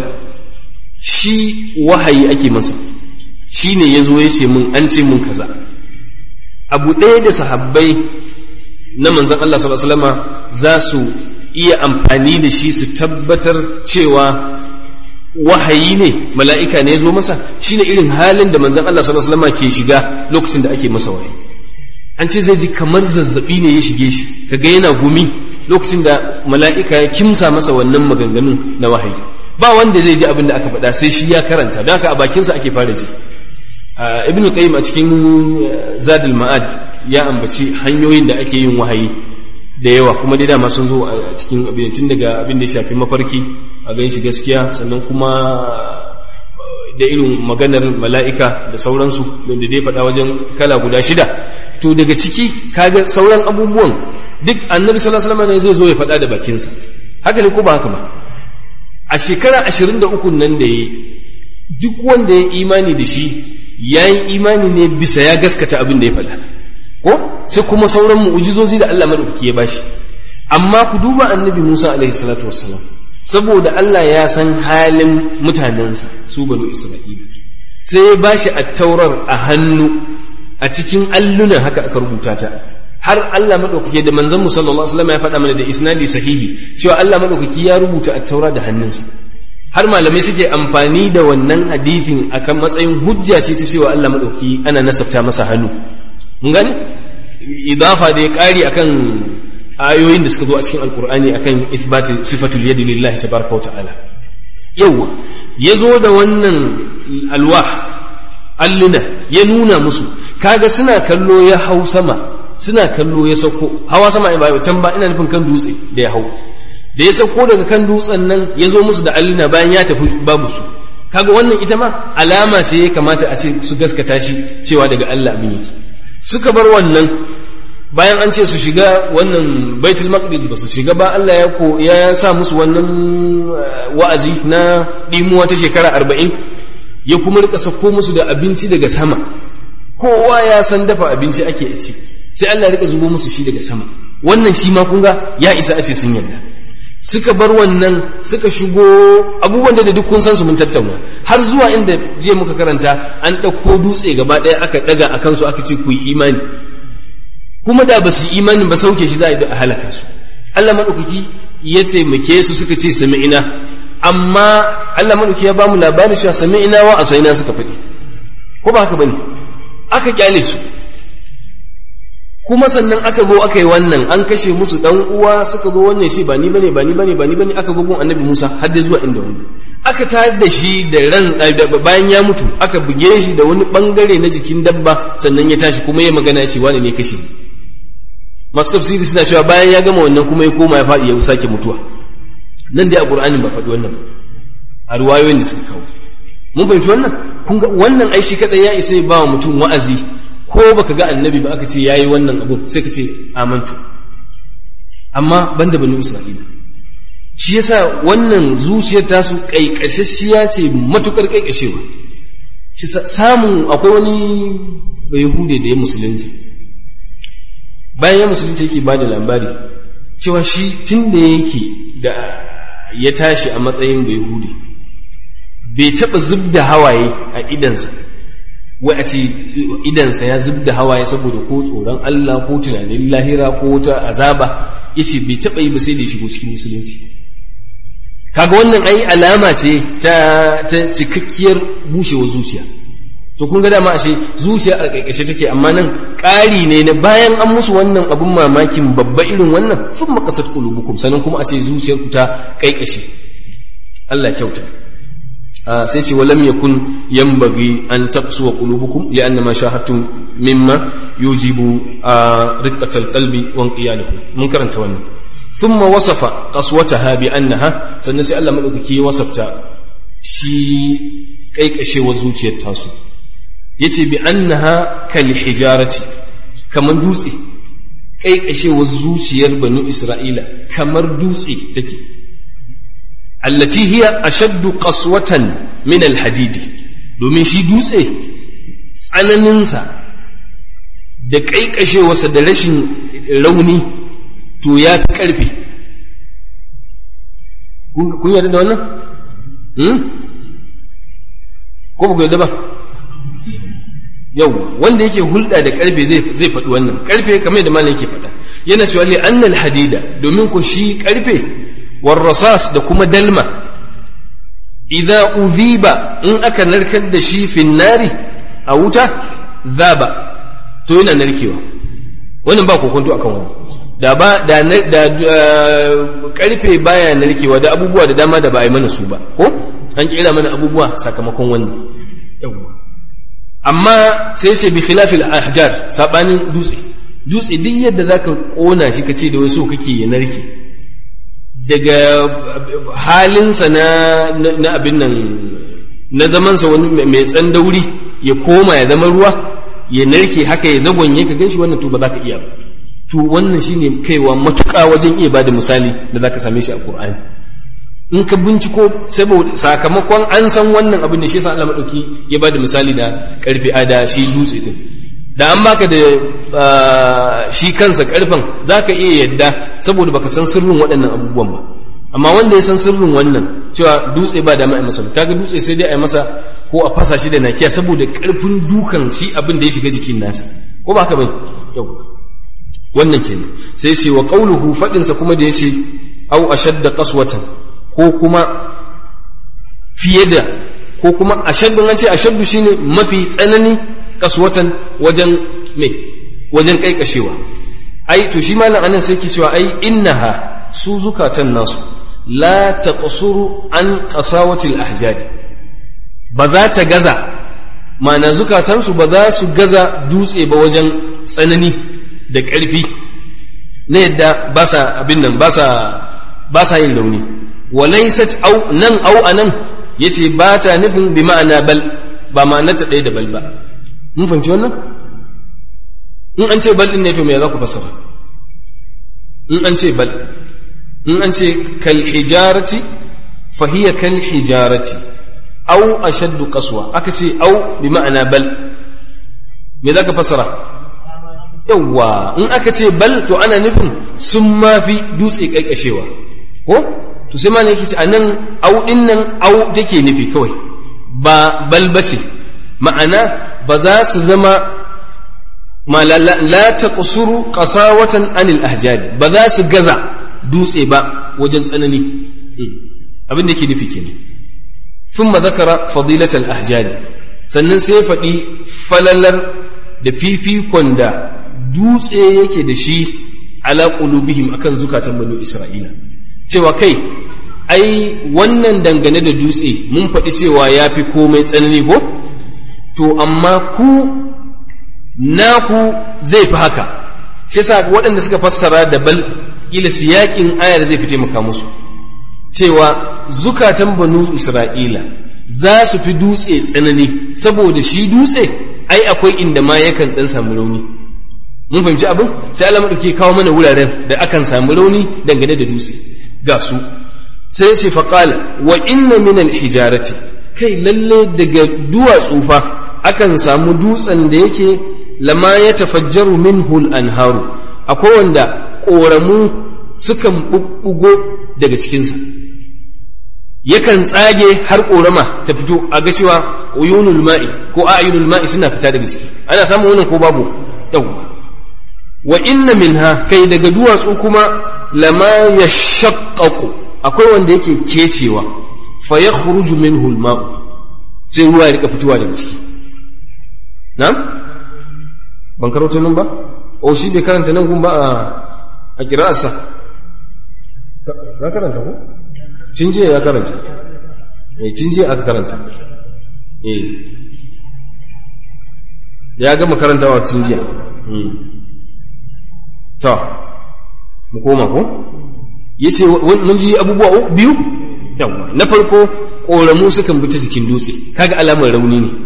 shi wahayi ake masa shi ne ya zo ya ce mun an ce mun kaza abu ɗaya da sahabbai na manzon Allah sallallahu alaihi wasallama za su iya amfani da shi su tabbatar cewa wahayi ne mala'ika ne ya zo masa shine irin halin da manzon Allah sallallahu alaihi wasallama ke shiga lokacin da ake masa wahayi. An ce zai ji kamar zazzabi ne ya shige shi kaga yana gumi lokacin da mala'ika ya kimsa masa wannan maganganun na wahayi. Ba wanda zai ji abin da aka faɗa sai shi ya karanta don haka a bakinsa ake fara ji. Ibn Qayyim a cikin Zadul Ma'ad ya ambaci hanyoyin da ake yin wahayi da yawa kuma dai dama sun zo a cikin abin tun daga abin da ya shafi mafarki a gan shi gaskiya sannan kuma da irin maganar mala'ika da sauransu da dai faɗa wajen kala guda 6. To daga ciki kaga sauran abubuwan duk annabi sallallahu alaihi wasallam zai zo ya faɗa da bakinsa haka ne ko ba haka ba. A shekara 23 nan da yayi duk wanda ya imani da shi yayi imani ne bisa ya gaskata abin da ya faɗa ko sai kuma sauran mu'ujizozi da Allah madaukaki ya bashi. Amma ku duba annabi Musa alaihi salatu wassalam saboda Allah ya san halin mutanensa su banu Isra'ila sai ya bashi at-taurar a hannu a cikin allunan haka aka rubuta ta har Allah madaukaki da manzon mu sallallahu alaihi wasallam ya faɗa mana da isnadi sahihi cewa Allah madaukaki ya rubuta at-taura da hannunsa har malamai suke amfani da wannan hadithin akan matsayin hujja ce ta cewa Allah madaukaki ana nasabta masa hannu. Mun gane idafa da ya kari akan ayoyin da suka zo a cikin alkur'ani akan ithbati sifatul yadi lillahi tabaraka wa ta'ala. Yawa yazo da wannan alwah alluna ya nuna musu kaga suna kallo ya hau sama suna kallo ya sauko hawa sama ba can ba ina nufin kan dutse da ya hau da ya sauko daga kan dutsen nan ya zo musu da alluna bayan ya tafi babu su kaga wannan ita ma alama ce ya kamata a ce su gaskata shi cewa daga Allah abin yake. Suka bar wannan bayan an ce su shiga wannan baitul maqdis ba su shiga ba Allah ya sa musu wannan wa'azi na dimuwa ta shekara 40 ya kuma rika sako musu da abinci daga sama kowa ya san dafa abinci ake ci sai Allah ya rika zubo musu shi daga sama wannan shi ma kun ga ya isa a ce sun yarda. Suka bar wannan suka shigo abubuwan da duk kun san su mun tattauna har zuwa inda je muka karanta an ɗauko dutse gaba ɗaya aka ɗaga a kansu aka ce ku yi imani kuma da ba su imanin ba sauke shi za a halaka su. Allah maɗaukaki ya taimake su suka ce sami'ina amma Allah maɗaukaki ya ba mu labarin cewa sami'ina wa asaina suka faɗi ko ba haka bane aka kyale su kuma sannan aka zo aka yi wannan an kashe musu dan uwa suka zo wannan shi ba ni bane aka zo gun annabi Musa har da zuwa inda wani aka tayar da shi da ran bayan ya mutu aka buge shi da wani bangare na jikin dabba sannan ya tashi kuma ya magana ya ce wani ne kashe masu tafsiri suna cewa bayan ya gama wannan kuma ya koma ya faɗi ya sake mutuwa nan dai a Qur'anin ba faɗi wannan a ruwayoyin da suka kawo mun fahimci wannan kun ga wannan ai shi kadai ya isa ya ba wa mutum wa'azi ko baka ga annabi ba aka ce yayi wannan abu sai ka ce amantu amma banda banu Isra'ila. Shi yasa wannan zuciyar tasu kaikashashiya ce matukar kaikashewa. Shi samun akwai wani Yahude da ya musulunta, bayan ya musulunta yake ba da labari cewa shi tun da yake da ya tashi a matsayin Yahude bai taɓa zub da hawaye a idansa, wai a ce idansa ya zub da hawaye saboda ko tsoron Allah ko tunanin lahira ko wata azaba, yace bai taɓa yi ba sai da ya shigo cikin musulunci. Kaga wannan ai alama ce ta cikakkiyar bushewar zuciya. To kun ga dama ashe zuciya a kaikashe take, amma nan ƙari ne na bayan an musu wannan abun mamakin babba irin wannan, sun makasat qulubukum, sannan kuma a ce zuciyar ku ta kaikashe. Allah kyauta. Sai ce walam yakun yanbaghi an taqsuwa qulubukum li'anna ma shahartum mimma yujibu riqqatal qalbi wa inqiyadahu. Mun karanta wannan. ثم وصف قسوتها بأنها sannan sai Allah madaukaki ya wasafta shi kaikashewar zuciyar tasu, yace bi annaha kal hijarati, kamar dutse. Kaikashewar zuciyar banu Isra'ila kamar dutse take, allati hiya ashaddu qaswatan min al hadidi, domin shi dutse tsananinsa da kaikashewarsa da rashin rauni to ya fi ƙarfi. Kun yarda da wannan? Ko ba ku yarda ba? Yau, wanda yake hulɗa da ƙarfe zai faɗi wannan. Ƙarfe kamar da malam yake faɗa. Yana cewa li annal hadida, domin ku shi ƙarfe war rasas da kuma dalma, idza udhiba, in aka narkar da shi fin nari a wuta, zaba, to yana narkewa. Wannan ba kokonto akan wannan. Da karfe baya narkewa da abubuwa da dama da ba a yi mana su ba, ko an kira mana abubuwa sakamakon wannan. Amma sai ce bi khilafil ahjar, sabanin dutse duk yadda zaka kona shi kace da wasu kake ya narke, daga halinsa na abin nan na zamansa wani mai tsandauri ya koma ya zama ruwa ya narke haka ya zagonye ka ganshi, wannan to ba za ka iya ba. To wannan shine kaiwa matuƙa wajen iya bada misali da zaka same shi a Qur'ani. In ka binciko saboda sakamakon an san wannan abin da shi yasa Allah madauki ya bada misali da karfe da shi dutse din. Da an baka da shi kansa karfen zaka iya yadda saboda baka san sirrin waɗannan abubuwan ba. Amma wanda ya san sirrin wannan cewa dutse ba da mai masa, kaga dutse sai dai a yi masa ko a fasa shi da nakiya saboda karfin dukan shi abin da ya shiga jikin nasa. Ko ba haka bane? Yau. Wannan kenan. Sai ce wa qauluhu, fadin sa kuma da yace au ashadda qaswatan, ko kuma fiye da, ko kuma ashaddu, an ce ashaddu shine mafi tsanani, qaswatan wajen me, wajen kaikashewa. Ai to shi malam anan sai ke cewa ai innaha, su zukatan nasu la taqsuru an qasawati al-ahjari, ba za ta gaza, ma'ana zukatansu ba za su gaza dutse ba wajen tsanani da ƙarfi na yadda ba sa abin nan, ba sa yin launi. Walaysat au nan au anan yace ba ta nufin bi ma'ana bal, ba ma'ana ta ɗaya da bal ba. Mun fahimci wannan? In an ce bal din ne to me za ku fassara? In an ce bal, in an ce kal hijarati fa hiya kal hijarati au ashaddu qaswa, aka ce au bi ma'ana bal, me za ka fassara? Yawwa, in aka ce bal to ana nufin sun mafi dutse kaikashewa, ko to sai ma ne yake ce anan au din nan au take nufi kawai, ba bal bace, ma'ana ba za su zama la taqsuru qasawatan anil ahjari, ba za su gaza dutse ba wajen tsanani. Abin da yake nufi kenan. thumma zakara fadilatal ahjari, sannan sai faɗi falalar da fifikon da dutse yake da shi ala qulubihim akan zukatan banu Isra'ila, cewa kai ai wannan dangane da dutse mun faɗi cewa ya fi komai tsanani ko, to amma ku naku zai fi haka. Shi yasa waɗanda suka fassara da bal ila siyaƙin ayar zai fi taimaka musu, cewa zukatan banu Isra'ila za su fi dutse tsanani, saboda shi dutse ai akwai inda ma yakan ɗan samu rauni. mun fahimci abin sai Allah madauki kawo mana wuraren da akan samu rauni dangane da dutse ga su sai ce faqala wa inna min al-hijarati kai lalle daga duwatsu fa akan samu dutsen da yake lama ya tafajjaru minhu al-anharu akwai wanda koramu sukan bubbugo daga cikinsa yakan tsage har korama ta fito a ga cewa uyunul ma'i ko ayunul ma'i suna fita daga ciki ana samun wannan ko babu yawa wa inna minha kai daga duwatsu kuma lama yashaqqaqu akwai wanda yake kecewa fa yakhruju minhu al-ma'u sai ruwa ya rika fitowa daga ciki na'am ban karanto nan ba o shi bai karanta nan gun ba a kira'arsa ka karanta ko cinje ya karanta cinje aka karanta ya gama karantawa cinje to mu koma ko yace mun ji abubuwa biyu yawa na farko koramu sukan bi ta jikin dutse kaga alamar rauni ne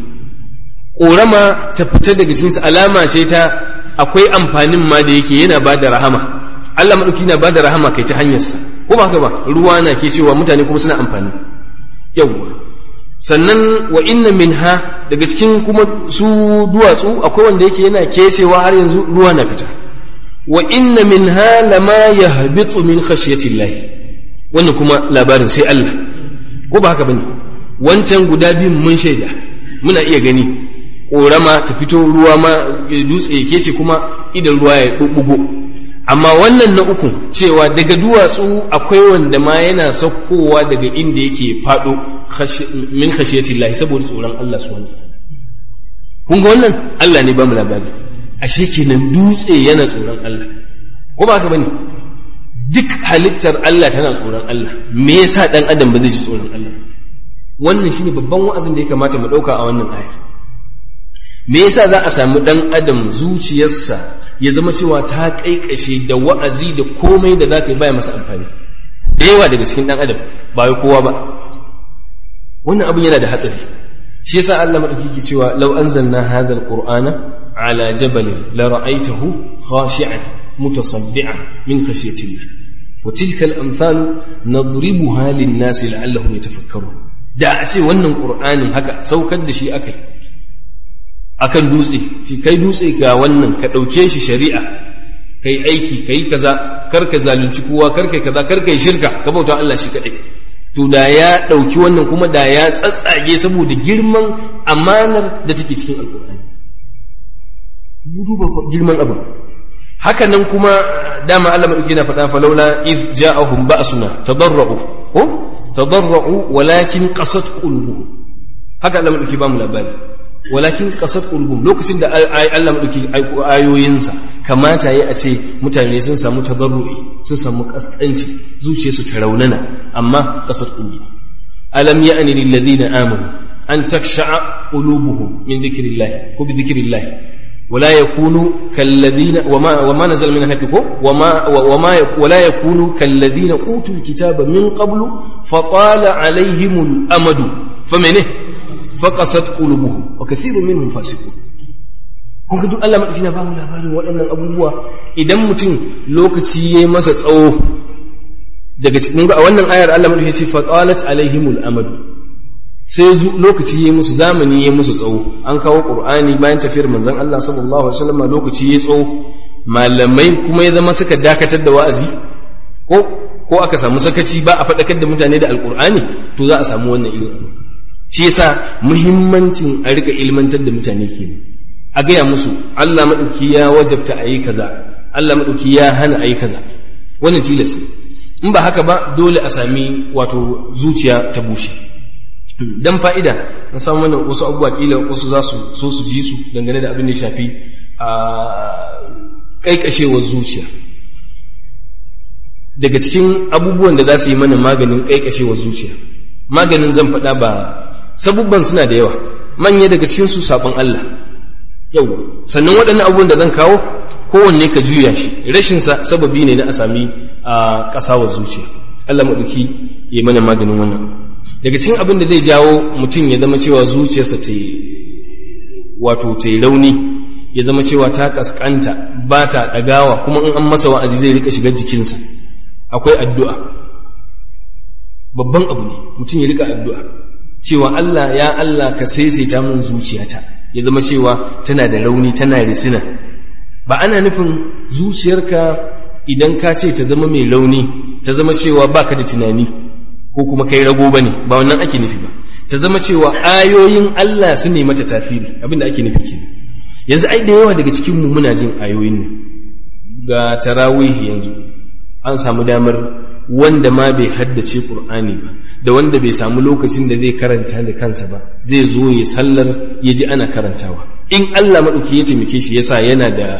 korama ta fita daga cikin sa alama ce ta akwai amfanin ma da yake yana bada rahama Allah madauki na bada rahama kai ta hanyar sa ko ba haka ba ruwa na ke cewa mutane kuma suna amfani yawa sannan wa inna minha daga cikin kuma su duwatsu akwai wanda yake yana kecewa har yanzu ruwa na fita wa inna minha lama yahbitu min khashyatillah wannan kuma labarin sai Allah ko ba haka bane wancan guda biyun mun shaida muna iya gani korama ta fito ruwa ma dutse yake ce kuma idan ruwa ya bubbugo amma wannan na uku cewa daga duwatsu akwai wanda ma yana saukowa daga inda yake fado min khashyatillah saboda tsoron Allah subhanahu wa ta'ala kun ga wannan Allah ne ba mu labari ashe kenan dutse yana tsoron Allah ko ba haka bane duk halittar Allah tana tsoron Allah me yasa dan adam ba zai ji tsoron Allah wannan shine babban wa'azin da ya kamata mu dauka a wannan aya me yasa za a samu dan adam zuciyarsa ya zama cewa ta kaikashe da wa'azi da komai da zaka yi baya masa amfani da yawa daga cikin dan adam ba wai kowa ba wannan abin yana da hatsari shi yasa Allah madauki ke cewa law anzalna hadha alqur'ana ala jabalin la ra'aytahu khashi'an mutasaddi'an min khashyatillah wa tilka al-amthalu nadribuha lin-nasi la'allahum yatafakkarun da a ce wannan qur'anin haka saukar da shi akai akan dutse shi kai dutse ga wannan ka dauke shi shari'a kai aiki kai kaza kar ka zalunci kowa kar kai kaza kar kai shirka ka bauta Allah shi kadai to da ya ɗauki wannan kuma da ya tsatsage saboda girman amanar da take cikin alƙur'ani duba girman abu haka nan kuma dama Allah madauki yana faɗa falaula id ja'ahum ba'suna tadarra'u walakin qasat qulubuhum haka Allah madauki ba mu labari walakin qasat qulubuhum lokacin da Allah madauki ayoyinsa kamata yayi a ce mutane sun samu tadarru'i sun samu kaskanci zuciyarsu ta raunana amma qasat qulubuhum alam ya'ni lil ladina amanu an takhsha'a qulubuhum min dhikrillah ko bi dhikrillah ولا يكونوا كالذين وما نزل من الحق ولا يكونوا كالذين اوتوا الكتاب من قبل فطال عليهم الامد فمنه فقست قلوبهم وكثير منهم فاسقون kun ga duk Allah madauki na ba mu labarin waɗannan abubuwa idan mutum lokaci yayi masa tsawo daga cikin a wannan ayar Allah madauki ya ce fatalat alaihimul amad sai lokaci yayi musu zamani yayi musu tsawo an kawo qur'ani bayan tafiyar manzon Allah sallallahu alaihi wasallam lokaci yayi tsawo malamai kuma ya zama suka dakatar da wa'azi ko aka samu sakaci ba a faɗakar da mutane da alqur'ani to za a samu wannan ilimi shi yasa muhimmancin a rika ilmantar da mutane kenan a gaya musu Allah madauki ya wajabta ayi kaza Allah madauki ya hana ayi kaza wannan tilas in ba haka ba dole a sami wato zuciya ta bushe dan fa'ida na samu mana wasu abubuwa kila wasu za su so su ji su dangane da abin da ya shafi a kaikashewar zuciya daga cikin abubuwan da za su yi mana maganin kaikashewar zuciya maganin zan faɗa ba sabubban suna da yawa manya daga cikin su sabon Allah yau sannan waɗannan abubuwan da zan kawo kowanne ka juya shi rashin sa sababi ne na a sami a kasawar zuciya Allah maɗauki ya mana maganin wannan daga cikin abin da zai jawo mutum ya zama cewa zuciyarsa ta wato ta rauni ya zama cewa ta kaskanta ba ta ɗagawa, kuma in an masa wa'azi zai rika shiga jikinsa. Akwai addu'a, babban abu ne mutum ya rika addu'a cewa Allah ya Allah ka saisaita min zuciyata, ya zama cewa tana da rauni, tana risina. Ba ana nufin zuciyarka idan ka ce ta zama mai rauni, ta zama cewa baka da tunani ko kuma kai rago bane, ba wannan ake nufi ba. Ta zama cewa ayoyin Allah su ne mata tasiri, abinda ake nufi kenan. Yanzu ai da yawa daga cikin mu muna jin ayoyin nan. Ga tarawih yanzu an samu damar wanda ma bai haddace Qur'ani ba, da wanda bai samu lokacin da zai karanta da kansa ba, zai zo ya sallar ya ji ana karantawa. In Allah maɗauki ya taimake shi yasa yana da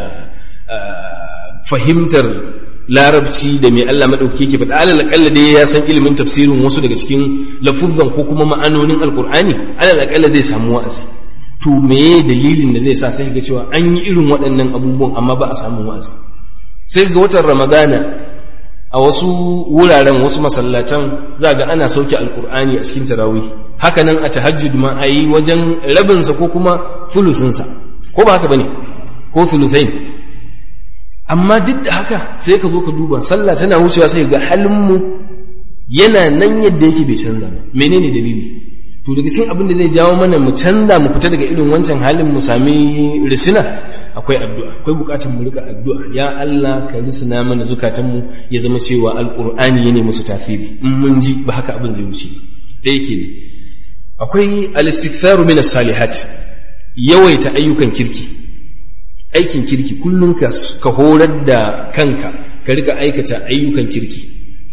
fahimtar larabci da mai Allah maɗauki yake faɗa, alal aƙalla dai ya san ilimin tafsirin wasu daga cikin lafuzan ko kuma ma'anonin alƙur'ani, alal aƙalla zai samu wa'azi. To meye dalilin da zai sa sai ga cewa an yi irin waɗannan abubuwan amma ba a samu wa'azi? Sai ga watan Ramadana a wasu wuraren, wasu masallatan za ga ana sauke alkur'ani a cikin tarawih, haka nan a tahajjud ma a yi wajen rabinsa ko kuma fulusinsa, ko ba haka bane, ko fulusain. Amma duk da haka sai ka zo ka duba sallah tana wucewa sai ga halinmu yana nan yadda yake bai canza ba. Menene dalili? To daga cikin abin da zai jawo mana mu canza, mu fita daga irin wancan halin, mu sami risina, akwai addu'a. Akwai bukatar mu rika addu'a, ya Allah ka risina mana zukatanmu ya zama cewa alqur'ani yana musu tasiri. In mun ji ba haka abin zai wuce da yake ne. Akwai al-istiktharu min as-salihat, yawaita ayyukan kirki, aikin kirki. Kullum ka horar da kanka ka rika aikata ayyukan kirki,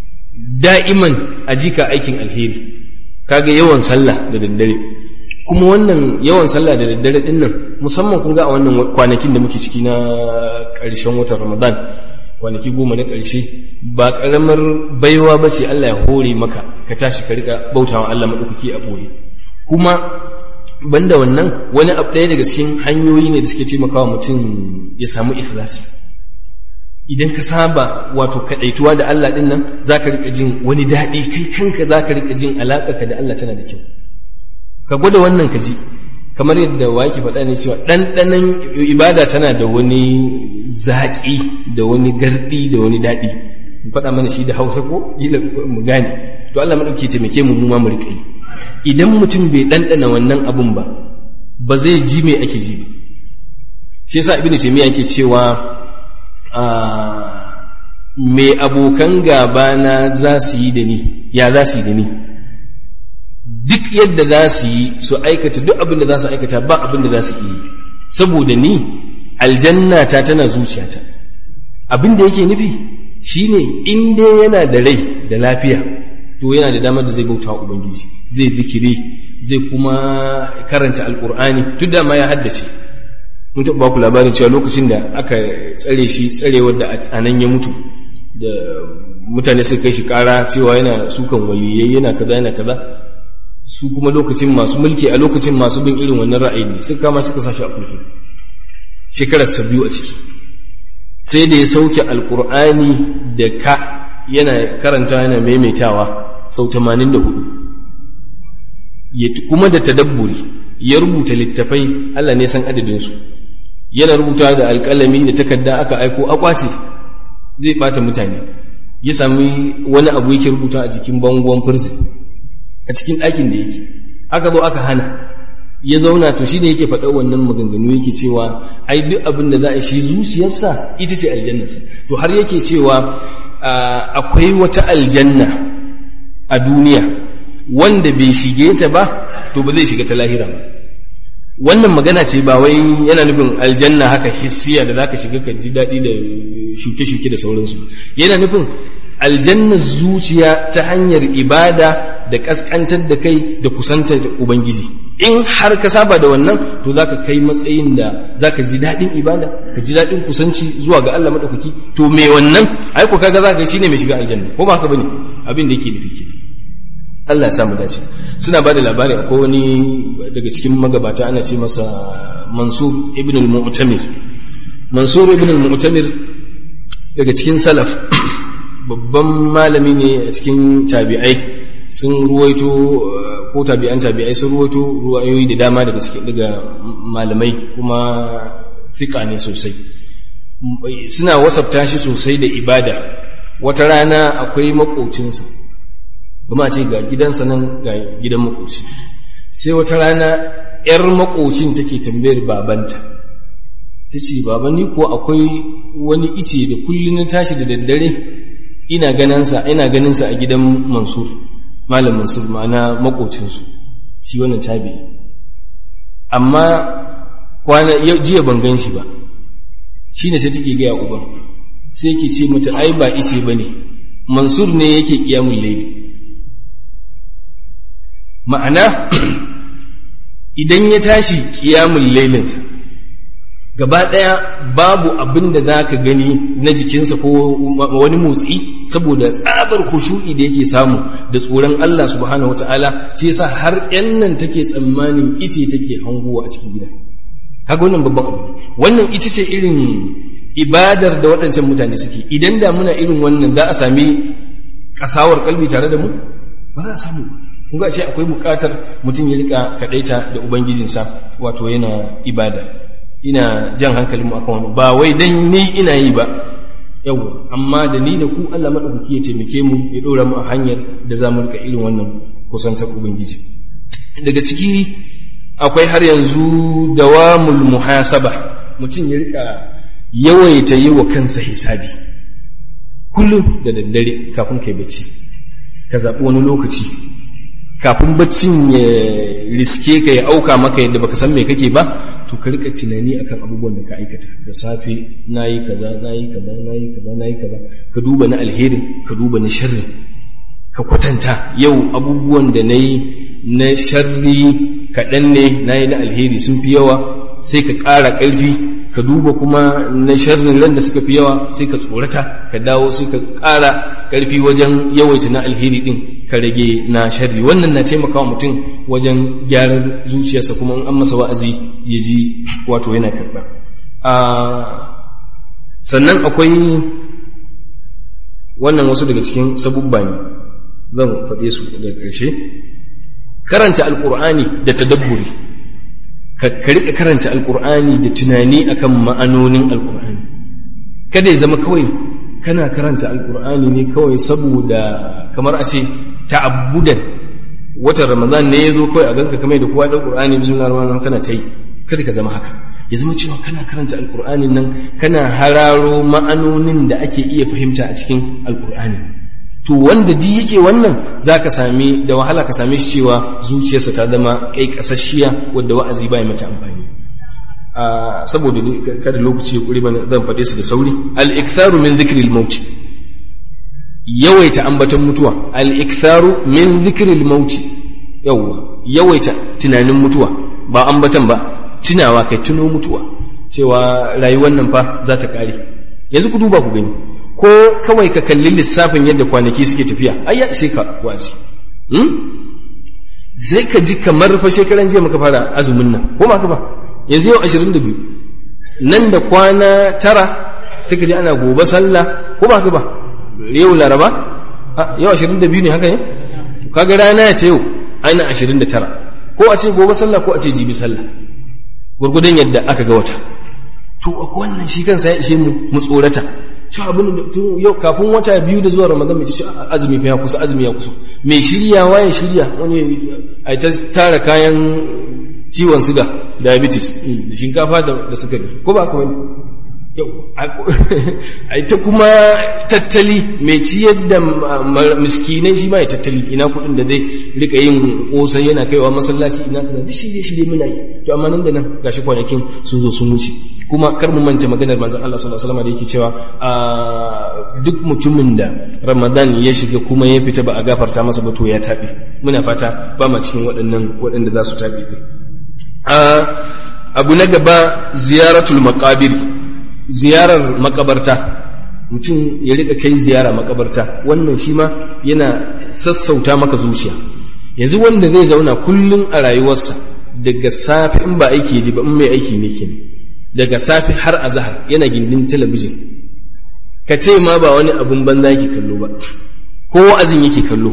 da'iman ajika aikin alheri. Kaga yawan sallah da daddare, kuma wannan yawan sallah da daddare din nan, musamman kun ga a wannan kwanakin da muke ciki na ƙarshen watan Ramadan, kwanaki 10 na ƙarshe, ba ƙaramar baiwa ba ce Allah ya hore maka ka tashi ka rika bautawa Allah maɗaukaki a ɓoye. Kuma banda wannan, wani abu ɗaya daga cikin hanyoyi ne da suke taimakawa mutum ya samu ikhlasi. Idan ka saba wato kaɗaituwa da Allah ɗin nan, za ka riƙa jin wani daɗi, kai kanka za ka riƙa jin alaƙarka da Allah tana da kyau. Ka gwada wannan ka ji, kamar yadda wake faɗa ne cewa ɗanɗanon ibada tana da wani zaƙi, da wani garɗi, da wani daɗi. Mu faɗa mana shi da Hausa ko mu gane. To Allah maɗauki taimake mu ma mu riƙa yi. Idan mutum bai ɗanɗana wannan abun ba, ba zai ji me ake ji ba. Shi yasa Ibn Taymiyyah yake cewa me abokan gabana za su yi da ni, ya za su yi da ni? Duk yadda za su yi su aikata duk abin da za su aikata, ba abin da za su yi, saboda ni aljanna ta tana zuciyata. Abin da yake nufi shine in dai yana da rai da lafiya, to yana da damar da zai bauta wa Ubangiji, zai zikiri, zai kuma karanta alkur'ani, duk da ma ya haddace. Mun taɓa ba ku labarin cewa lokacin da aka tsare shi, tsarewar da a nan ya mutu, da mutane suka kai shi ƙara cewa yana sukan waliyai, yana kaza yana kaza, su kuma lokacin masu mulki a lokacin masu bin irin wannan ra'ayi ne, suka kama suka sashi a kurkuku shekararsa 2 a ciki. Sai da ya sauke alkur'ani da ka yana karanta yana maimaitawa sau 84, kuma da tadabburi. Ya rubuta littafai, Allah ne san adadinsu, yana rubuta da alƙalami da takarda aka aiko akwace, zai bata mutane. Ya sami wani abu yake rubuta a jikin bangon firzi a cikin ɗakin da yake, aka zo aka hana, ya zauna. To shi ne yake faɗa wannan maganganu, yake cewa ai duk abin da za a shi zuciyarsa ita ce aljannarsa. To har yake cewa akwai wata aljanna a duniya wanda bai shige ta ba, to ba zai shiga ta lahira ba. Wannan magana ce ba wai yana nufin aljanna haka hissiya da zaka shiga ka ji daɗi da shuke-shuke da sauransu. Yana nufin aljannar zuciya ta hanyar ibada da kaskantar da kai da kusantar da Ubangiji. In har ka saba da wannan, to zaka kai matsayin da zaka ji daɗin ibada, ka ji daɗin kusanci zuwa ga Allah madaukaki. To me wannan ai ko kaga zaka shine mai shiga aljanna, ko ba haka bane abin da yake nufi kenan. Allah ya samu dace. Suna ba da labari akwai wani daga cikin magabata ana ce masa Mansur ibn al-Mu'tamir. Mansur ibn al-Mu'tamir daga cikin salaf, babban malami ne a cikin tabi'ai, sun ruwaito ko tabi'ai sun ruwaito ruwayoyi da dama daga cikin daga malamai, kuma thika ne sosai, suna wasafta shi sosai da ibada. Wata rana akwai makocinsa, kuma a ce ga gidansa nan ga gidan makoci, sai wata rana ‘yar makocin take tambayar babanta, ta ce, Baba, ni ko akwai wani ice da kullum na tashi da daddare ina ganinsa a gidan Mansur, Malam Mansur, ma'ana makocinsu, shi wannan tabi. Amma jiya ban gan shi ba, shi ne sai take gaya uban, sai ke ce mata, ai ba ice ba ne, Mansur ne yake ƙiyamun laili. Ma'ana, idan ya tashi ƙiyamun lailinsa, gaba ɗaya babu abin da za ka gani na jikinsa ko wani motsi, saboda tsabar khushu'i da yake samu da tsoron Allah subhanahu wata'ala, shi yasa har ‘yan nan take tsammanin ice take hangowa a cikin gida. Haka wannan babban abu, wannan ita ce irin ibadar da waɗancan mutane suke. Idan da muna irin wannan za a sami kasawar kalbi tare da mu, ba za a samu. Kun ga ce akwai buƙatar mutum ya rika kaɗaita da ubangijinsa, wato yana ibada. Ina jan hankalin mu akan wannan, ba wai dan ni ina yi ba, yau, amma da ni da ku Allah madaukaki ya taimake mu, ya ɗora mu a hanyar da za mu rika irin wannan kusantar ubangiji. Daga ciki akwai har yanzu dawamul muhasaba, mutum ya rika yawaita yi wa kansa hisabi kullum da daddare kafin kai bacci. Ka zaɓi wani lokaci kafin baccin ya riske ka, ya auka maka yadda baka san me kake ba, to ka rika tunani akan abubuwan da ka aikata. Da safe nayi kaza, nayi kaza, nayi kaza, nayi kaza, ka duba na alherin, ka duba na sharri, ka kwatanta yau abubuwan da nayi na sharri kaɗan ne, nayi na alheri sun fi yawa, sai ka ƙara ƙarfi. Ka duba kuma na sharrin ran da suka fi yawa, sai ka tsorata, ka dawo sai ka ƙara ƙarfi wajen yawaita na alheri ɗin, ka rage na sharri. Wannan na taimakawa mutum wajen gyaran zuciyarsa, kuma in an masa wa'azi ya ji wato yana karɓa. Sannan akwai wannan wasu daga cikin sabubba ne, zan faɗe su daga ƙarshe. Karanta alƙur'ani da tadabburi, ka riƙa karanta alƙur'ani da tunani akan ma'anonin alƙur'ani. Kada ya zama kawai kana karanta alƙur'ani ne kawai saboda kamar a ce ta'abbudan, watan Ramadan ne ya zo kawai a ganka kamar da kowa ɗan ƙur'ani bismillahir rahmanir rahim kana ta yi. Kada ka zama haka, ya zama cewa kana karanta alƙur'anin nan kana hararo ma'anonin da ake iya fahimta a cikin alƙur'ani. To wanda di yake wannan za ka sami da wahala ka same shi cewa zuciyarsa ta zama ƙaiƙasasshiya wadda wa'azi ba mata amfani. Saboda kada lokaci ya ƙuri bana zan faɗe su da sauri. Al-iktharu min dhikril maut, yawaita ambaton mutuwa. Al-iktharu min dhikril maut, yawaita tunanin mutuwa, ba ambaton ba, tunawa, kai tuno mutuwa, cewa rayuwar nan fa za ta ƙare. Yanzu ku duba ku gani, ko kawai ka kalli lissafin yadda kwanaki suke tafiya, ai ya sai ka wazi. Zai ka ji kamar fa shekaran jiya muka fara azumin nan, ko ba ka ba? Yanzu yau 22, nan da kwana 9 sai ka ji ana gobe sallah, ko ba ka ba? Yau Laraba, yau 22 ne, haka ne? Kaga rana ta yau ana 29, ko a ce gobe sallah ko a ce jibi sallah, gurgudan yadda aka ga wata. To wannan shi kansa ya ishe mu tsorata. Shi abin da yau kafin wata 2 da zuwa Ramadan mai ce azumi fa ya kusa, azumi ya kusa. Mai shiryawa ya shirya, wani ai ta tara kayan ciwon suga, diabetes, da shinkafa da sukari, ko ba ka wani? Yau ai ta kuma tattali, mai ciyar da miskinai shi ma ya tattali, ina kuɗin da zai rika yin ƙosai yana kaiwa masallaci, ina kaza, duk shirye muna yi. To amma nan da nan gashi kwanakin sun zo sun wuce. Kuma kar mu manta maganar manzon Allah sallallahu alaihi wasallam da yake cewa duk mutumin da Ramadan ya shiga kuma ya fita ba a gafarta masa ba, to ya tabe. Muna fata ba ma cikin waɗanda za su tabe. Abu na gaba, ziyaratul maqabir, ziyarar makabarta. Mutum ya rika kai ziyara makabarta, wannan shi ma yana sassauta maka zuciya. Yanzu wanda zai zauna kullum a rayuwarsa daga safe, in ba aiki ji ba, in mai aiki ne kenan, daga safe har azhar yana gindin talabijin, ka ce ma ba wani abun banza yake kallo ba, ko wa'azin yake kallo,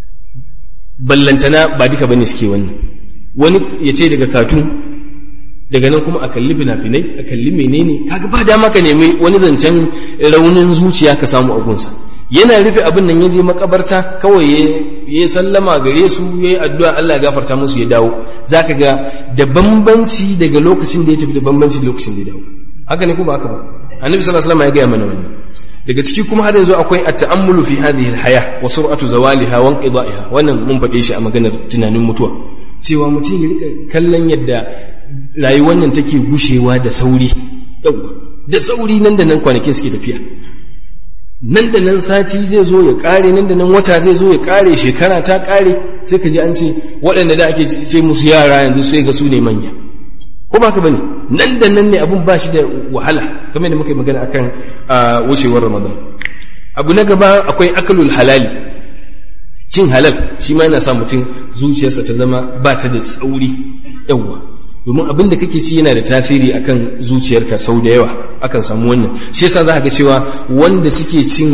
ballantana ba duka bane suke wannan. Wani ya ce daga katun daga nan kuma a kalli fina-finai a kalli menene kaga ba dama ka nemi wani zancen raunin zuciya ka samu agunsa. Yana rufe abin nan ya je makabarta kawai ya sallama gare su ya yi addu'a Allah ya gafarta musu ya dawo, za ka ga da bambanci daga lokacin da ya tafi da bambanci da lokacin da ya dawo. Haka ne ko ba haka ba? Annabi sallallahu alaihi wasallam ya gaya mana wannan. Daga ciki kuma har yanzu akwai at-ta'ammulu fi hadhihi al-haya wa sur'atu zawaliha wa inqida'iha. Wannan mun faɗe shi a maganar tunanin mutuwa, cewa mutum ya rika kallon yadda rayuwar nan take gushewa da sauri, da sauri, nan da nan kwanakin suke tafiya, nan da nan sati zai zo ya kare, nan da nan wata zai zo ya kare, shekara ta kare, sai ka ji an ce waɗanda da ake ce musu yara yanzu sai ga su ne manya, ko ba ka bane? Nan da nan ne abun ba shi da wahala, kamar da muka yi magana akan wucewar Ramadan. Abu na gaba akwai akalul halali, cin halal shi ma yana sa mutum zuciyarsa ta zama ba ta da tsauri, yawwa, domin abin da kake ci yana da tasiri akan zuciyarka sau da yawa, akan samu wannan. Shi yasa za ka ga cewa wanda suke cin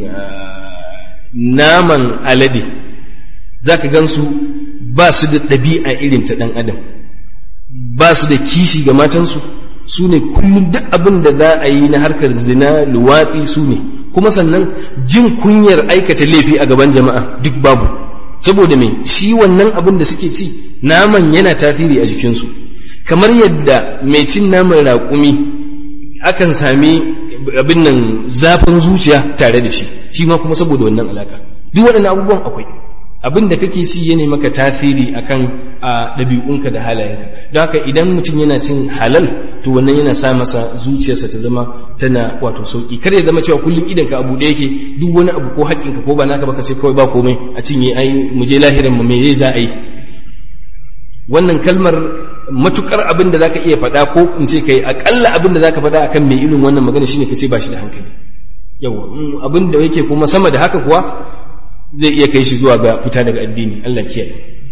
naman alade za ka gansu ba su da ɗabi'a irin ta ɗan adam, ba su da kishi ga matansu, su ne kullum duk abin da za a yi na harkar zina, luwaɗi su ne, kuma sannan jin kunyar aikata laifi a gaban jama'a duk babu. Saboda me? Shi wannan abin da suke ci naman yana tasiri a jikinsu, kamar yadda mai cin naman raƙumi akan sami abin nan zafin zuciya tare da shi, shi ma kuma saboda wannan alaka. Duk waɗannan abubuwan akwai abin da kake ci yana maka tasiri akan ɗabi'unka da halayenka. Don haka idan mutum yana cin halal, to wannan yana sa masa zuciyarsa ta zama tana wato sauki. Kar ya zama cewa kullum idan ka abu da yake, duk wani abu ko haƙƙinka ko ba naka ba ka ce kawai ba komai a cinye, ai mu je lahirin mu me za a yi. Wannan kalmar matukar abin da zaka iya faɗa, ko in ce kai akalla abin da zaka faɗa akan mai irin wannan magana shine ka ce ba shi da hankali. Yawa, abin da yake kuma sama da haka kuwa zai iya kai shi zuwa ga fita daga addini. Allah kiyaye.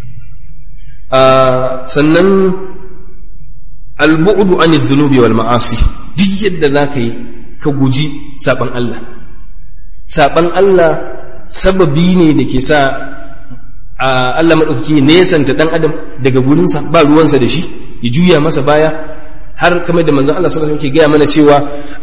Sannan al-bu'du anil dhunubi wal ma'asi, duk yadda zaka yi ka guji saban Allah. Saban Allah sababi ne da ke sa Allah maɗauki nesanta ɗan adam daga gurinsa, ba ruwansa da shi, ya juya masa baya, har kamar da manzon Allah sallallahu alaihi wasallam yake gaya mana cewa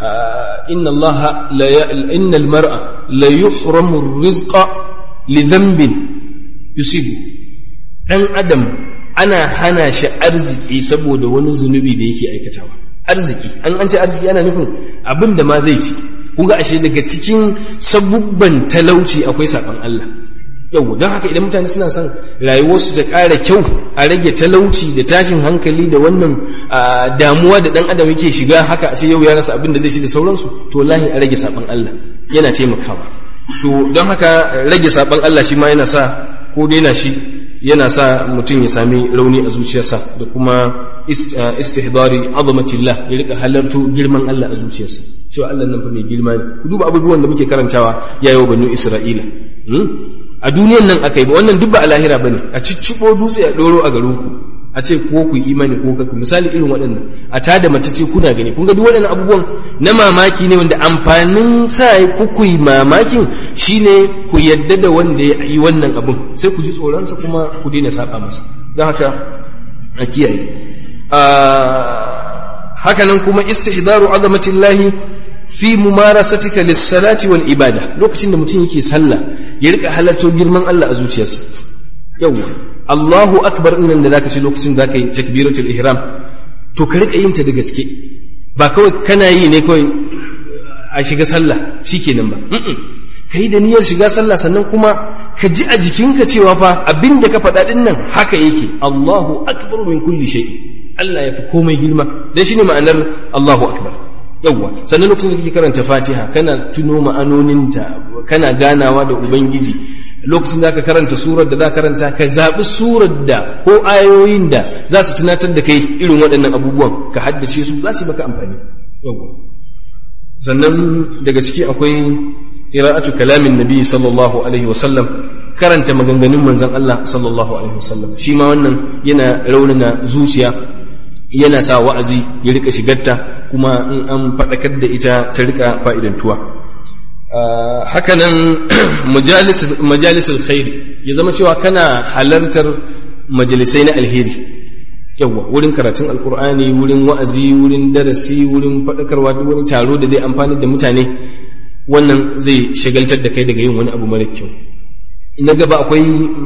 innal mar'a la yuhramu rizqa li dhanbin yusibu. Ɗan adam ana hana shi arziki saboda wani zunubi da yake aikatawa. Arziki, an ce arziki ana nufin abin da ma zai ci. Kun ga ashe daga cikin sabubban talauci akwai saban Allah. Yau, don haka idan mutane suna son rayuwarsu ta ƙara kyau, a rage talauci da tashin hankali da wannan damuwa da ɗan adam yake shiga, haka a ce yau ya rasa abin da zai ci da sauransu, to wallahi a rage saban Allah yana taimakawa. To don haka rage saban Allah shi ma yana sa, ko daina shi yana sa mutum ya sami rauni a zuciyarsa, da kuma istihdari azamatillah, ya rika halarto girman Allah a zuciyarsa, cewa Allah nan fa mai girma ne. Ku duba abubuwan da muke karantawa yayin banu Isra'ila. A duniyan nan aka yi ba, wannan duk ba a lahira bane, a ciccibo dutse a doro a garin ku, a ce ko ku yi imani ko ku, misali irin waɗannan, a tada mace ce kuna gani. Kun ga duk waɗannan abubuwan na mamaki ne, wanda amfanin sa ku yi mamakin shine ku yadda da wanda ya yi wannan abun, sai ku ji tsoronsa kuma ku daina saba masa. Don haka a kiyaye. Haka nan kuma istihdaru azamatillahi fi mumarasatika lis-salati wal ibada, lokacin da mutum yake sallah ya rika halarto girman Allah a zuciyarsa. Yawwa, Allahu akbar din da zaka ce lokacin zaka yi takbiratul ihram, to ka rika yin ta da gaske, ba kawai kana yi ne kawai a shiga sallah shikenan ba. Kai da niyyar shiga sallah, sannan kuma ka ji a jikinka cewa fa abin da ka faɗa din nan haka yake. Allahu akbar min kulli shay, Allah ya fi komai girma, dan shine ma'anar Allahu akbar. Yawwa, sannan lokacin da kake karanta Fatiha kana tuno ma'anoninta, kana ganawa da Ubangiji. Lokacin da ka karanta surar da za ka karanta, ka zaɓi surar da ko ayoyin da za su tunatar da kai irin waɗannan abubuwan, ka haddace su, za su yi maka amfani. Yawwa, sannan daga ciki akwai qira'atu kalamin nabi sallallahu alaihi wasallam, karanta maganganun manzon Allah sallallahu alaihi wasallam. Shi ma wannan yana raunana zuciya, yana sa wa'azi ya rika shigarta, kuma in an faɗakar da ita ta rika fa'idantuwa. Hakanan majalisul khairi, ya zama cewa kana halartar majalisai na alheri. yawa wurin karatun alkur'ani, wurin wa'azi, wurin darasi, wurin faɗakarwa, duk wani taro da zai amfani da mutane, wannan zai shagaltar da kai daga yin wani abu mara kyau. Na gaba akwai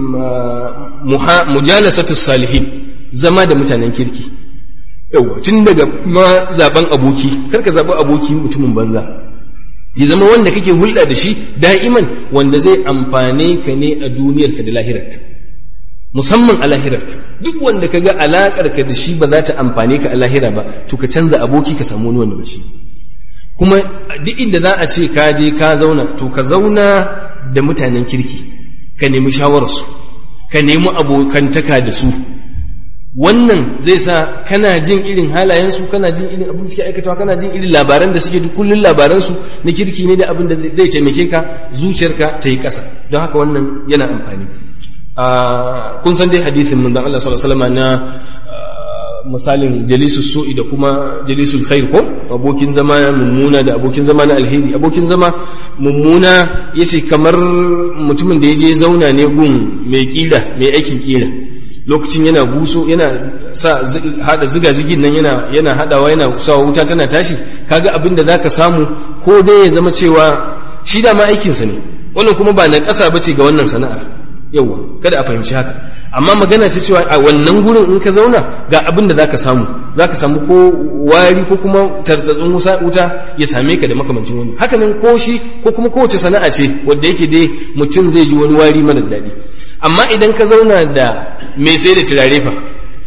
mujalasatus salihin, zama da mutanen kirki. Yawa tun daga ma zaben aboki, karka zaɓi aboki mutumin banza, ya zama wanda kake hulɗa da shi da'iman wanda zai amfane ka ne a duniyarka da lahirarka, musamman a lahirarka. Duk wanda ka ga alaƙarka da shi ba za ta amfane ka a lahira ba, to ka canza aboki ka samu wani wanda ba shi. Kuma duk inda za a ce ka je ka zauna, to ka zauna da mutanen kirki, ka nemi shawararsu, ka nemi abokantaka da su. Wannan zai sa kana jin irin halayensu, kana jin irin abin da suke aikatawa, kana jin irin labaran da suke, kullun labaransu na kirki ne da abin da zai taimake ka, zuciyarka ta yi ƙasa. Don haka wannan yana amfani. Kun san dai hadithin manzon Allah sallallahu alaihi wasallam na misalin jalisus su'i da kuma jalisul khair, ko abokin zama mummuna da abokin zama na alheri. Abokin zama mummuna yace kamar mutumin da yaje zauna ne gun mai kila, mai aikin kila, lokacin yana buso, yana sa hada ziga zigin nan, yana hadawa, yana sawa wuta tana tashi. Kaga abin da zaka samu ko dai ya zama cewa shi da ma aikin sa ne, wannan kuma ba na ƙasa bace ga wannan sana'ar. Yawa kada a fahimci haka, amma magana ce cewa a wannan gurin in ka zauna ga abin da zaka samu ko wari ko kuma tartsatsin wuta ya same ka da makamancin wani. Haka nan ko shi ko kuma kowace sana'a ce wanda yake dai mutum zai ji wani wari mara daɗi. Amma idan ka zauna da mai sai da turare fa,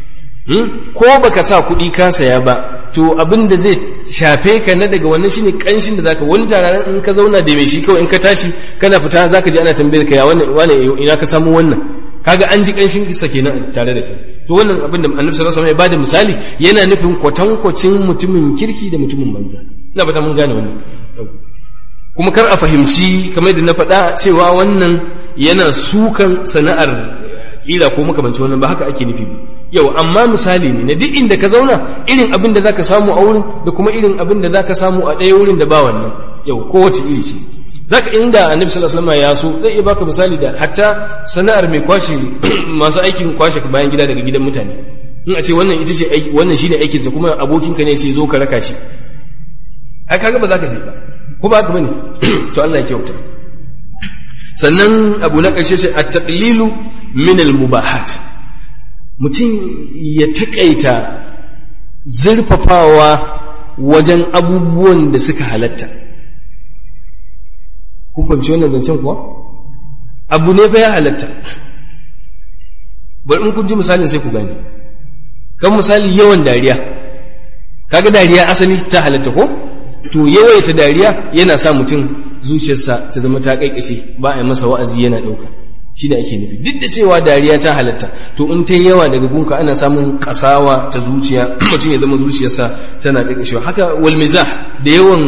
ko baka sa kuɗi ka saya ba, to abin da zai shafe ka na daga wannan shine kanshin da zaka, wani tararen in ka zauna da mai shi kawai in ka tashi kana fita zaka ji ana tambayar ka ya wannan ina ka samu wannan, kaga an ji kanshin sa kenan tare da kai. To wannan abin da Annabi sallallahu alaihi wasallam ya bada misali yana nufin kwatankwacin mutumin kirki da mutumin banza. Ina fata mun gane wannan. Kuma kar a fahimci kamar da na faɗa cewa wannan yana sukan sana'ar kila ko makamancin wannan, ba haka ake nufi ba. Yau amma misali ne na duk inda ka zauna irin abin da zaka samu a wurin da kuma irin abin da zaka samu a ɗaya wurin da ba wannan. Yau kowace iri ce zaka, inda Annabi sallallahu alaihi wasallam ya so zai iya baka misali da hatta sana'ar mai kwashe masu aikin kwashe bayan gida daga gidan mutane. In a ce wannan ita ce aiki, wannan shine aikin sa, kuma abokinka ne ce zo ka raka shi, ai kaga ba za ka je ba, ko ba haka bane? To Allah ya kyauta. Sannan abu na ƙarshe ce at-taqlilu min al-mubahat, mutum ya taƙaita zurfafawa wajen abubuwan da suka halatta. Kun fahimci wannan zancen kuwa? Abu ne fa ya halatta, bari in kun ji misalin sai ku gane. Kan misali yawan dariya, kaga dariya asali ta halatta ko? To yawaita dariya yana sa mutum zuciyarsa ta zama ta kaikashe, ba a yi masa wa'azi yana ɗauka. Shi da ake nufi. Duk da cewa dariya ta halatta, to in ta yawa daga gunka ana samun kasawa ta zuciya, mutum ya zama zuciyarsa tana kaikashewa. Haka wal mizah, da yawan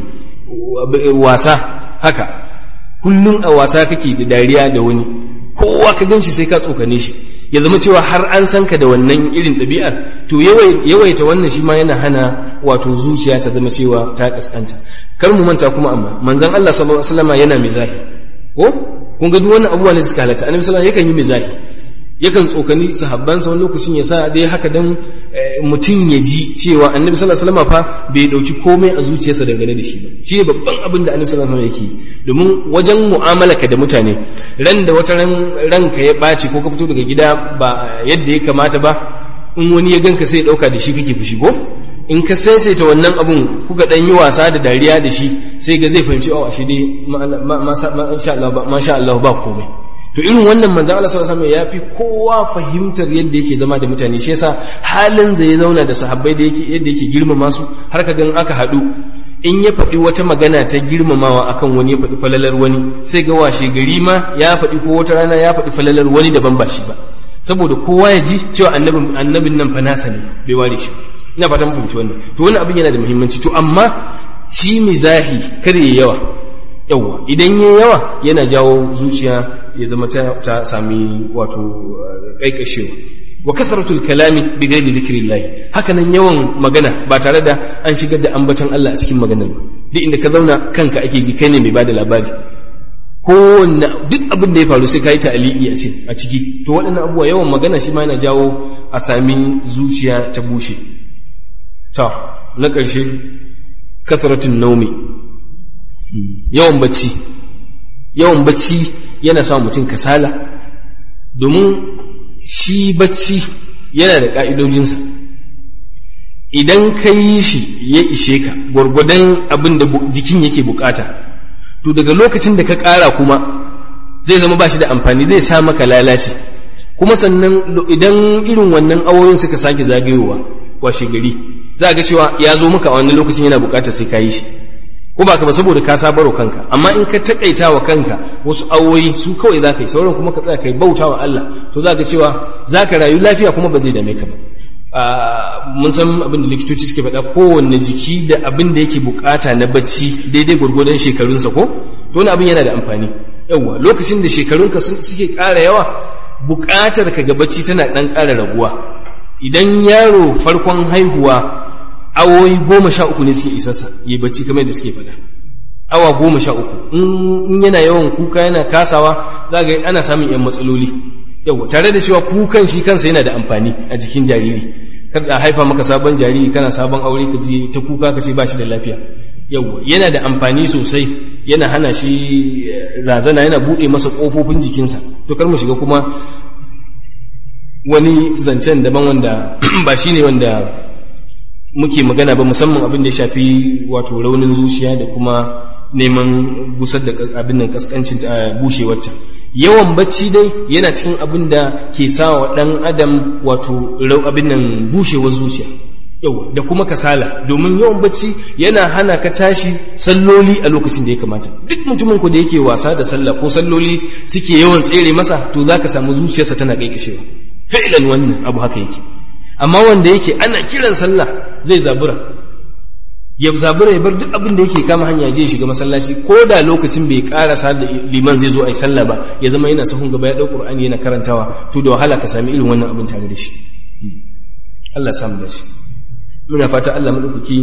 wasa, haka kullum a wasa kake da dariya da wani, kowa ka ganshi sai ka tsokane shi, ya zama cewa har an san ka da wannan irin ɗabi'ar. To yawaita wannan shi ma yana hana wato zuciya ta zama cewa ta kaskanta. Kar mu manta kuma, amma manzon Allah sallallahu alaihi wasallam yana mizahi, ko kun ga duk wannan abubuwa ne suka halatta. Annabi sallallahu alaihi wasallam yakan yi mizahi, yakan tsokani sahabbansa wani lokacin ya sa dai haka dan mutum ya ji cewa Annabi sallallahu alaihi wasallam fa bai dauki komai a zuciyarsa dangane da shi ba. Shi ne babban abin da Annabi sallallahu alaihi wasallam yake, domin wajen mu'amalarka da mutane, ran da wata ranka ya ɓaci ko ka fito daga gida ba yadda ya kamata ba, in wani ya ganka sai ya dauka da shi kake fushi, ko in ka saisaita wannan abun kuka dan yi wasa da dariya da shi, sai ga zai fahimci ashe dai masha Allah ba komai. To irin wannan manzo Allah sallallahu alaihi wasallam yafi kowa fahimtar yadda yake zama da mutane, shi yasa halin zai zauna da sahabbai da yadda yake girmama su, har ka gan aka hadu in ya faɗi wata magana ta girmamawa akan wani, ya faɗi falalar wani, sai ga washe gari ma ya faɗi, ko wata rana ya faɗi falalar wani daban ba shi ba, saboda kowa ya ji cewa annabin nan fa nasa ne, bai ware shi. Ina fatan fahimci wannan. To wannan abin yana da muhimmanci. To amma shi mizahi kar ya yawa, idan ya yawa yana jawo zuciya ya zama ta sami wato kaikashewa. Wa kasratul kalami bi ghairi dhikrillah, haka nan yawan magana ba tare da an shigar da ambaton Allah a cikin maganar ba. Duk inda ka zauna kanka ake ji, kai ne mai bada labari, duk abin da ya faru sai ka yi ta'aliki a ciki. To waɗannan abubuwa, yawan magana shi ma yana jawo a sami zuciya ta bushe. Ta na ƙarshe kathratun naumi, yawan bacci yana sa mutum kasala, domin shi bacci yana da ƙa'idojinsa. Idan ka yi shi ya ishe ka gwargwadon abin da jikin yake bukata, to daga lokacin da ka ƙara kuma zai zama ba shi da amfani, zai sa maka lalace. Kuma sannan idan irin wannan awoyin suka sake zagayowa washe gari, za ga cewa ya zo maka a wannan lokacin yana bukatar sai ka yi shi, ko ba ka ba, saboda ka sabaro kanka. Amma in ka takaita wa kanka wasu awoyi su kawai za ka yi, sauran kuma ka tsaya kai bauta wa Allah, to za ka cewa za ka rayu lafiya kuma ba zai dame ka ba. Mun san abin da likitoci suke faɗa, kowanne jiki da abin da yake bukata na bacci daidai gwargwadon shekarunsa, ko to wani abin yana da amfani. Yawwa, lokacin da shekarunka suke ƙara yawa, bukatar ka ga bacci tana ɗan ƙara raguwa. Idan yaro farkon haihuwa awoyi 13 ne suke isarsa yi bacci, kamar da suke faɗa, awa 13. In yana yawan kuka yana kasawa, za ga ana samun yan matsaloli. Yawwa, tare da cewa kukan shi kansa yana da amfani a jikin jariri. Kada a haifa maka sabon jariri kana sabon aure ka je ta kuka ka ce ba shi da lafiya. Yawwa, yana da amfani sosai, yana hana shi razana, yana buɗe masa ƙofofin jikinsa. To kar mu shiga kuma wani zancen daban wanda ba shi ne wanda muke magana ba, musamman abin da ya shafi wato raunin zuciya da kuma neman busar da abin nan kaskancin bushewarta. Yawan bacci dai yana cikin abin da ke sa wa ɗan adam wato abin nan bushewar zuciya, yau da kuma kasala, domin yawan bacci yana hana ka tashi salloli a lokacin da ya kamata. Duk mutumin ku da yake wasa da sallah ko salloli suke yawan tsere masa, to za ka samu zuciyarsa tana kaikashewa. Fi'lan wannan abu haka yake. Amma wanda yake ana kiran sallah zai zabura ya bar duk abin da yake kama hanya je shiga masallaci, ko da lokacin bai karasa da liman zai zo a yi sallah ba, ya zama yana sahun gaba ya ɗau Qur'ani yana karantawa, to da wahala ka sami irin wannan abin tare da shi. Allah ya samu dace. Muna fata Allah madaukaki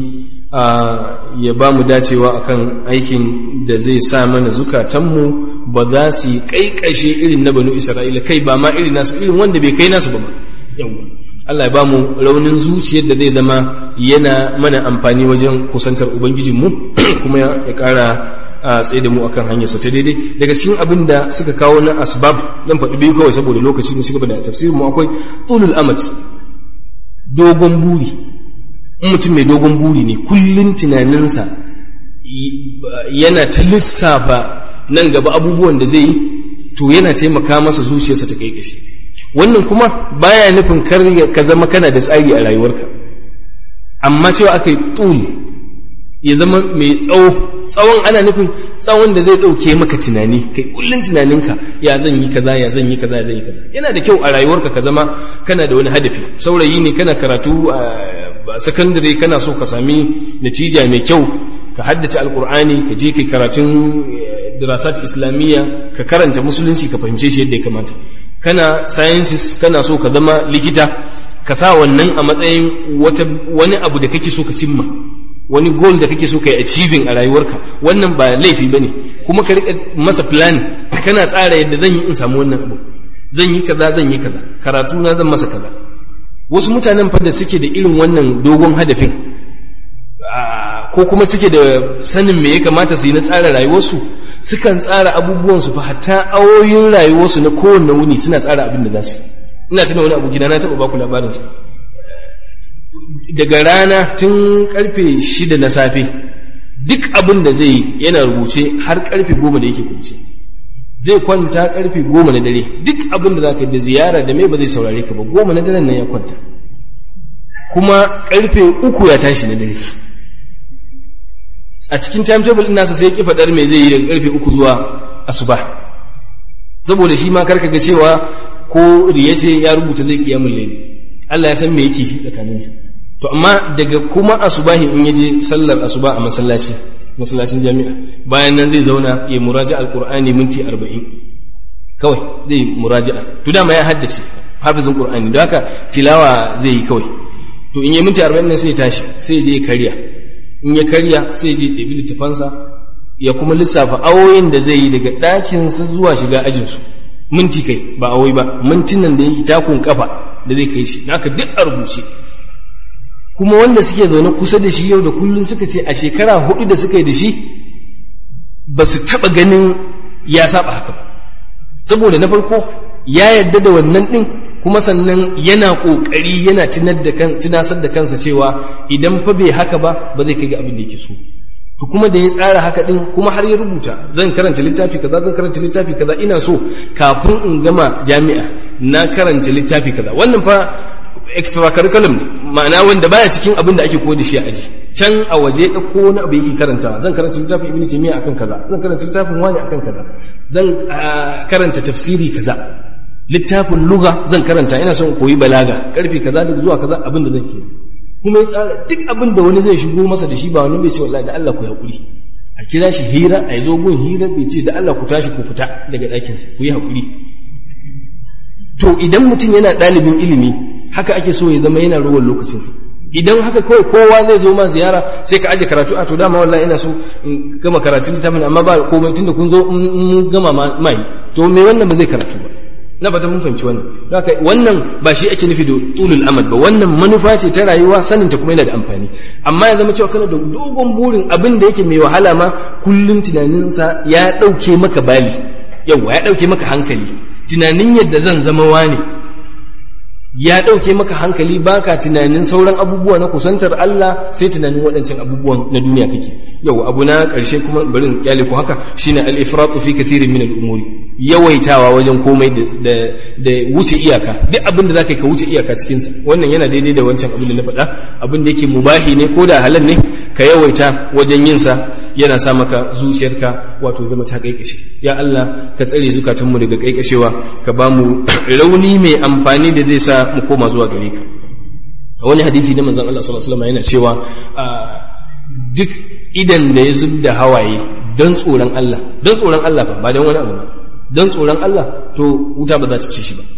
ya ba mu dacewa akan aikin da zai sa mana zukatanmu ba za su yi kaikashe irin na banu Isra'ila, kai ba ma irin nasu, irin wanda bai kai nasu ba ma. Allah ya ba mu raunin zuciyar da zai zama yana mana amfani wajen kusantar Ubangijinmu, kuma ya ƙara tsaye da mu akan hanyarsa ta daidai. Daga cikin abin da suka kawo na asbab, zan faɗi biyu kawai saboda lokaci mu cigaba da tafsirin mu, akwai tulul amad, dogon buri. In mutum mai dogon buri ne, kullun tunaninsa yana ta lissafa nan gaba abubuwan da zai yi, to yana taimaka masa zuciyarsa ta kai kashi. Wannan kuma baya nufin kar ka zama kana da tsari a rayuwarka, amma cewa aka yi tul ya zama mai tsawon ana nufin tsawon da zai ɗauke maka tunani, kai kullun tunaninka ya zan yi kaza, ya zan yi kaza, ya zan yi kaza. Yana da kyau a rayuwarka ka zama kana da wani hadafi. Saurayi ne kana karatu a sakandare, kana so ka sami natija mai kyau, ka haddace alkur'ani, ka je kai karatun dirasat islamiyya, ka karanta musulunci, ka fahimce shi yadda ya kamata. Kana sciences, kana so ka zama likita, ka sa wannan a matsayin wani abu da kake so ka cimma, wani goal da kake so ka yi achieving a rayuwarka. Wannan ba laifi bane, kuma ka rika masa plan, kana tsara yadda zan yi in samu wannan abu, zan yi kaza, zan yi kaza, karatu na zan masa kaza. Wasu mutanen fa da suke da irin wannan dogon hadafin, ko kuma suke da sanin me ya kamata su yi na tsara rayuwarsu, sukan tsara abubuwansu fa hatta awoyin rayuwarsu na kowanne wuni suna tsara abin da za su. Ina tuna wani abu gida na taɓa baku labarinsa. Daga rana tun karfe 6 na safe duk abin da zai yi yana rubuce har karfe 10 da yake kwance. Zai kwanta karfe 10 na dare, duk abin da za ka yi da ziyara da mai ba zai saurare ka ba, 10 na daren nan ya kwanta, kuma karfe 3 ya tashi na dare. A cikin timetable ɗin nasa sai ya ki faɗar me zai yi daga karfe 3 zuwa asuba, saboda shi ma karka ga cewa ko riya ce ya rubuta zai kiyamul layl. Allah ya san me yake shi tsakaninsa. To amma daga kuma asubahi in yaje sallar asuba a masallacin jami'a, bayan nan zai zauna ya muraja alqur'ani minti 40 kawai zai muraja'a. To dama ya haddace hafizin qur'ani, don haka tilawa zai yi kawai. To in yi minti 40 nan sai ya tashi, sai ya je ya karya. In ya karya sai ya je ya ɗebi littafansa, ya kuma lissafa awoyin da zai yi daga ɗakinsa zuwa shiga ajinsu. Minti kai ba awai ba, mintin nan da yake takun kafa da zai kai shi haka duk a rubuce. Kuma wanda suke zaune kusa da shi yau da kullum suka ce a shekara 4 da suka yi da shi ba su taɓa ganin ya saba haka ba, saboda na farko ya yadda da wannan ɗin, kuma sannan yana ƙoƙari yana tunasar da kansa cewa idan fa bai haka ba ba zai kai ga abin da yake so. To kuma da ya tsara haka ɗin kuma har ya rubuta zan karanta littafi kaza ina so kafin in gama jami'a na karanta littafi kaza. Wannan fa extracurriculum ne, ma'ana wanda baya cikin abin da ake koyar da shi a aji. Can a waje ɗauko wani abu yake karantawa, zan karanta littafin Ibn Taymiyyah akan kaza, zan karanta littafin wani akan kaza, zan karanta tafsiri kaza, littafin lugha zan karanta, ina son koyi balaga karfe kaza daga zuwa kaza abin da zan yi. Kuma ya tsara duk abin da wani zai shigo masa da shi ba wani bai ce wallahi da Allah ku haƙuri, a kira shi hira, a zo gun hira bai ce da Allah ku tashi ku fita daga ɗakinsa ku yi haƙuri. To idan mutum yana ɗalibin ilimi haka ake so ya zama yana ruwan lokacinsa. Idan haka kawai kowa zai zo ma ziyara sai ka aje karatu, a to dama wallahi ina so in gama karatun littafin amma ba komai tunda kun zo in gama mai, to me wannan ba zai karatu ba. Na fata mun fahimci wannan. Haka wannan ba shi ake nufi da tulul amad ba, wannan manufa ce ta rayuwa, sanin ta kuma yana da amfani. Amma ya zama cewa kana da dogon burin abin da yake mai wahala ma kullum tunaninsa ya ɗauke maka bali, yawa ya ɗauke maka hankali. Tunanin yadda zan zama wani ya ɗauke maka hankali, baka tunanin sauran abubuwa na kusantar Allah, sai tunanin waɗancan abubuwan na duniya kake. Yau abu na ƙarshe kuma bari in kyale ku haka shine al-ifratu fi kathirin min al-umuri, yawaitawa wajen komai da wuce iyaka. Duk abin da zaka ka wuce iyaka cikin sa, wannan yana daidai da wancan abin da na faɗa. Abin da yake mubahi ne ko da halal ne, ka yawaita wajen yin sa, yana sa maka zuciyarka wato zama ta kaikashe. Ya Allah ka tsare zukatanmu daga kaikashewa, ka ba mu rauni mai amfani da zai sa mu koma zuwa gare ka. A wani hadisi na manzon Allah sallallahu alaihi wasallam yana cewa duk idan da ya zubda hawaye don tsoron Allah fa ba don wani abu ba, don tsoron Allah, to wuta ba za ta ci shi ba.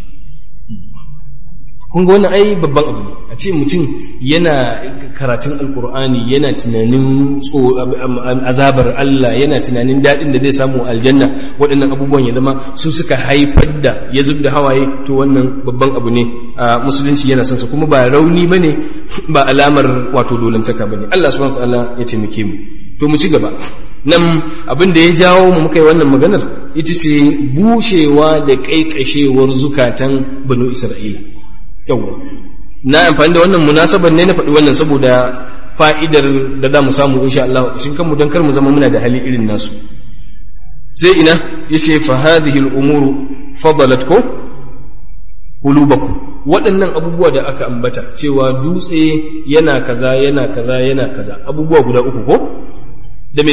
Kun ga wannan ai babban abu ne, a ce mutum yana karatun alkur'ani yana tunanin azabar Allah, yana tunanin daɗin da zai samu aljanna, waɗannan abubuwan ya zama su suka haifar da ya zub da hawaye, to wannan babban abu ne a musulunci yana son sa, kuma ba rauni bane, ba alamar wato dolantaka bane. Allah subhanahu wataala ya taimake mu. To mu ci gaba. Nan abin da ya jawo mu muka yi wannan maganar ita ce bushewa da kaikashewar zukatan banu Isra'ila. Yawwa, na amfani da wannan munasabar ne na faɗi wannan saboda fa'idar da za mu samu insha Allah shin kanmu don kar mu zama muna da hali irin nasu. Sai ina yace fa hadhihi al-umuru fadalatkum qulubakum, waɗannan abubuwa da aka ambata cewa dutse yana kaza abubuwa guda uku ko dame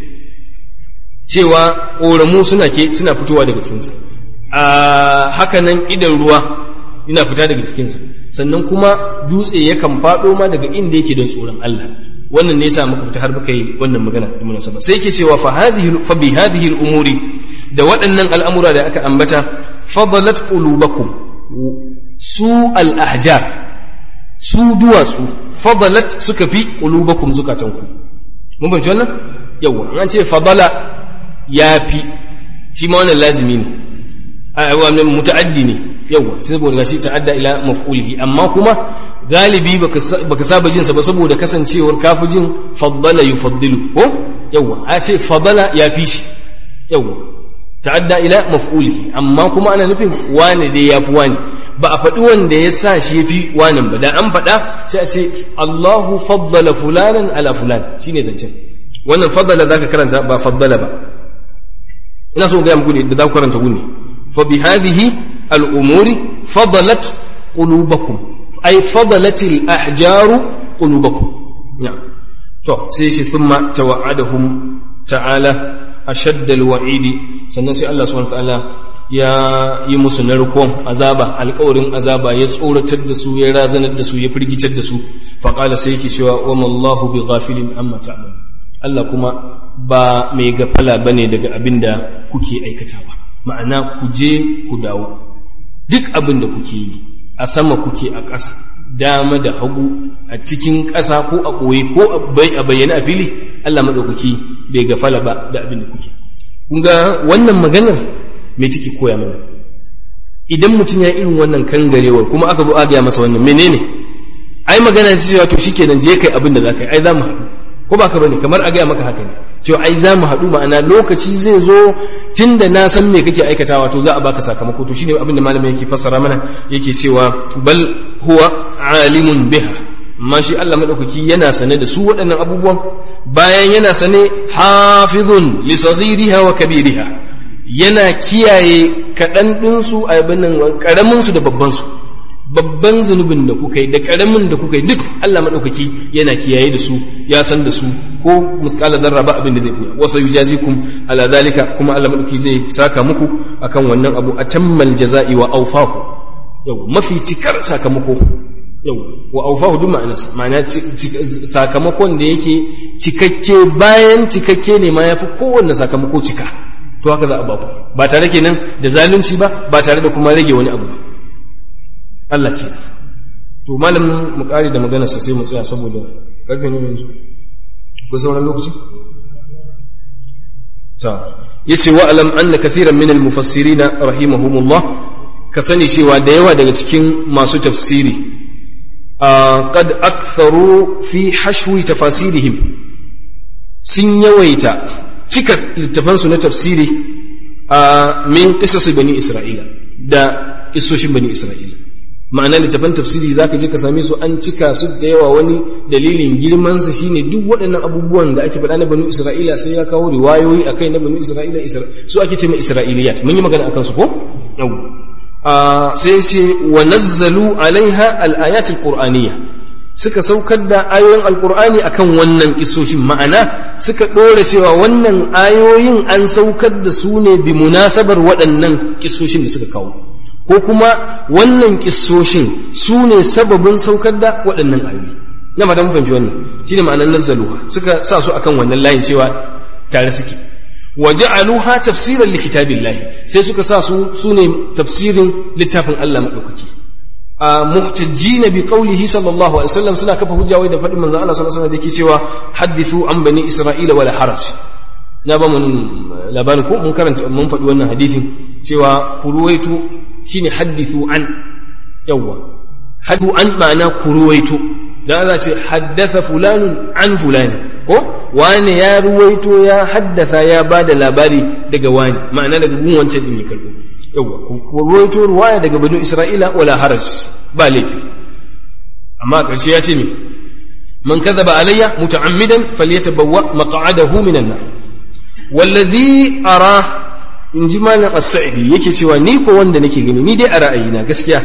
cewa ƙoramu suna fitowa daga cikinsa, haka nan idan ruwa ina fita daga cikinsa, sannan kuma dutse yakan faɗo ma daga inda yake don tsoron Allah. Wannan ne yasa muka fita har muka yi wannan magana da munasaba. Sai yake cewa fa bi hadhihi al-umuri, da waɗannan al'amura da aka ambata, fadalat qulubakum, su al-ahjar, su duwatsu, fadalat suka fi qulubakum zukatanku. Mun fahimci wannan? Yawa, an ce fadala ya fi, shi ma wannan lazimi ne, muta'addi ne. Yawa, saboda gashi ta'adda ila maf'ulihi, amma kuma galibi baka saba jinsa ba saboda kasancewar kafi jin faddala yufaddilu ko yawa, a ce faddala ya fi shi. Yawa, ta'adda ila maf'ulihi, amma kuma ana nufin wane dai yafi wani, ba a faɗi wanda ya sa shi yafi wanan ba. Da an faɗa sai a ce Allahu faddala fulanan ala fulan, shine zancen. Wannan faddala zaka karanta ba faddala ba. Ina so ga muku ne da za ku karanta gunne. Fa bi hadhihi الأمور فضلت قلوبكم أي فضلت الأحجار قلوبكم. نعم. سيسي ثم توعدهم تعالى أشد الوعيد، سنسي الله سبحانه وتعالى يا يمس نركم عذابا القول عذابا يتصور تدسو يرازن الدسو يفرق تدسو، فقال سيكي سوى وما الله بغافل أما تعمل. الله كما با ميغا فلا بني دقا أبندا كوكي أي كتابا، ma'ana ku je ku dawo, duk abin da kuke yi a sama kuke a ƙasa, dama da hagu, a cikin ƙasa ko a ɓoye ko a bayyana a fili, Allah maɗaukaki bai gafala ba da abin da kuke. Kun ga wannan maganar me take koya mana? idan mutum ya irin wannan kangarewar kuma aka zo a gaya masa wannan menene ai magana ce cewa to shikenan je kai abin da zaka yi ai za mu haɗu ko ba ka bane kamar a gaya maka haka ne cewa ai za mu haɗu ma'ana lokaci zai zo tunda na san me kake aikatawa to za a baka sakamako to shine abin da malamin yake fassara mana yake cewa bal huwa alimun biha amma shi Allah madaukaki yana sane da su waɗannan abubuwan bayan yana sane hafizun li saghiriha wa kabiriha yana kiyaye kaɗan ɗinsu a ƙaraminsu da babbansu babban zunubin da kuka yi da ƙaramin da kuka yi duk Allah maɗaukaki yana kiyaye da su ya san da su ko musƙala zarra ba abin da zai iya wasa yujazikum ala zalika kuma Allah maɗaukaki zai saka muku akan wannan abu atammal jaza'i wa awfahu yau mafi cikar sakamako yau wa awfahu duk ma'ana sakamakon da yake cikakke bayan cikakke ne ma yafi kowanne sakamako cika to haka za a baku ba tare kenan da zalunci ba ba tare da kuma rage wani abu ba Allah ke to malamin mu kare da maganar sa sai mu tsaya saboda karfe ne yanzu ko sauran lokaci ta yace wa alam anna kathiran min al mufassirin rahimahumullah ka sani cewa da yawa daga cikin masu tafsiri qad aktharu fi hashwi tafasirihim sun yawaita cika littafansu na tafsiri min qisas bani isra'ila da isoshin bani isra'ila ma'ana littafan tafsiri zaka je ka same su an cika su da yawa wani dalilin girman sa shine duk waɗannan abubuwan da ake faɗa na bani isra'ila sai ya kawo riwayoyi akai na bani isra'ila su ake ce mai isra'iliyat mun yi magana akan su ko yau sai ce wa nazzalu alaiha al-ayat al-qur'aniyya suka saukar da ayoyin alkur'ani akan wannan kisoshin ma'ana suka ɗora cewa wannan ayoyin an saukar da su ne bi munasabar waɗannan kisoshin da suka kawo ko kuma wannan kisoshin su ne sababin saukar da waɗannan ayoyi na fata mun fahimci wannan shine ma'anar nazzaluha suka sa su akan wannan layin cewa tare suke wa ja'aluha tafsiran li kitabillahi sai suka sa su ne tafsirin littafin Allah madaukaki muhtajjina bi qawlihi sallallahu alaihi wasallam suna kafa hujja wai da fadin manzon Allah sallallahu alaihi wasallam da yake cewa hadithu an bani isra'ila wala haraj na ba mun labarin ko mun karanta mun faɗi wannan hadisin cewa ku ruwaito shine hadithu an yawa hadithu an ma'ana ku ruwaito dan ana ce haddatha fulanun an fulani ko wani ya ruwaito ya haddatha ya bada labari daga wani ma'ana daga gun wancan din ya karbo yawa ku ruwaito ruwaya daga banu isra'ila wala haraj ba laifi amma karshe ya ce me man kadhaba alayya muta'ammidan falyatabawwa maq'adahu minan nar wallazi ara in ji malam as-sa'idi yake cewa ni ko wanda nake gani ni dai a ra'ayina gaskiya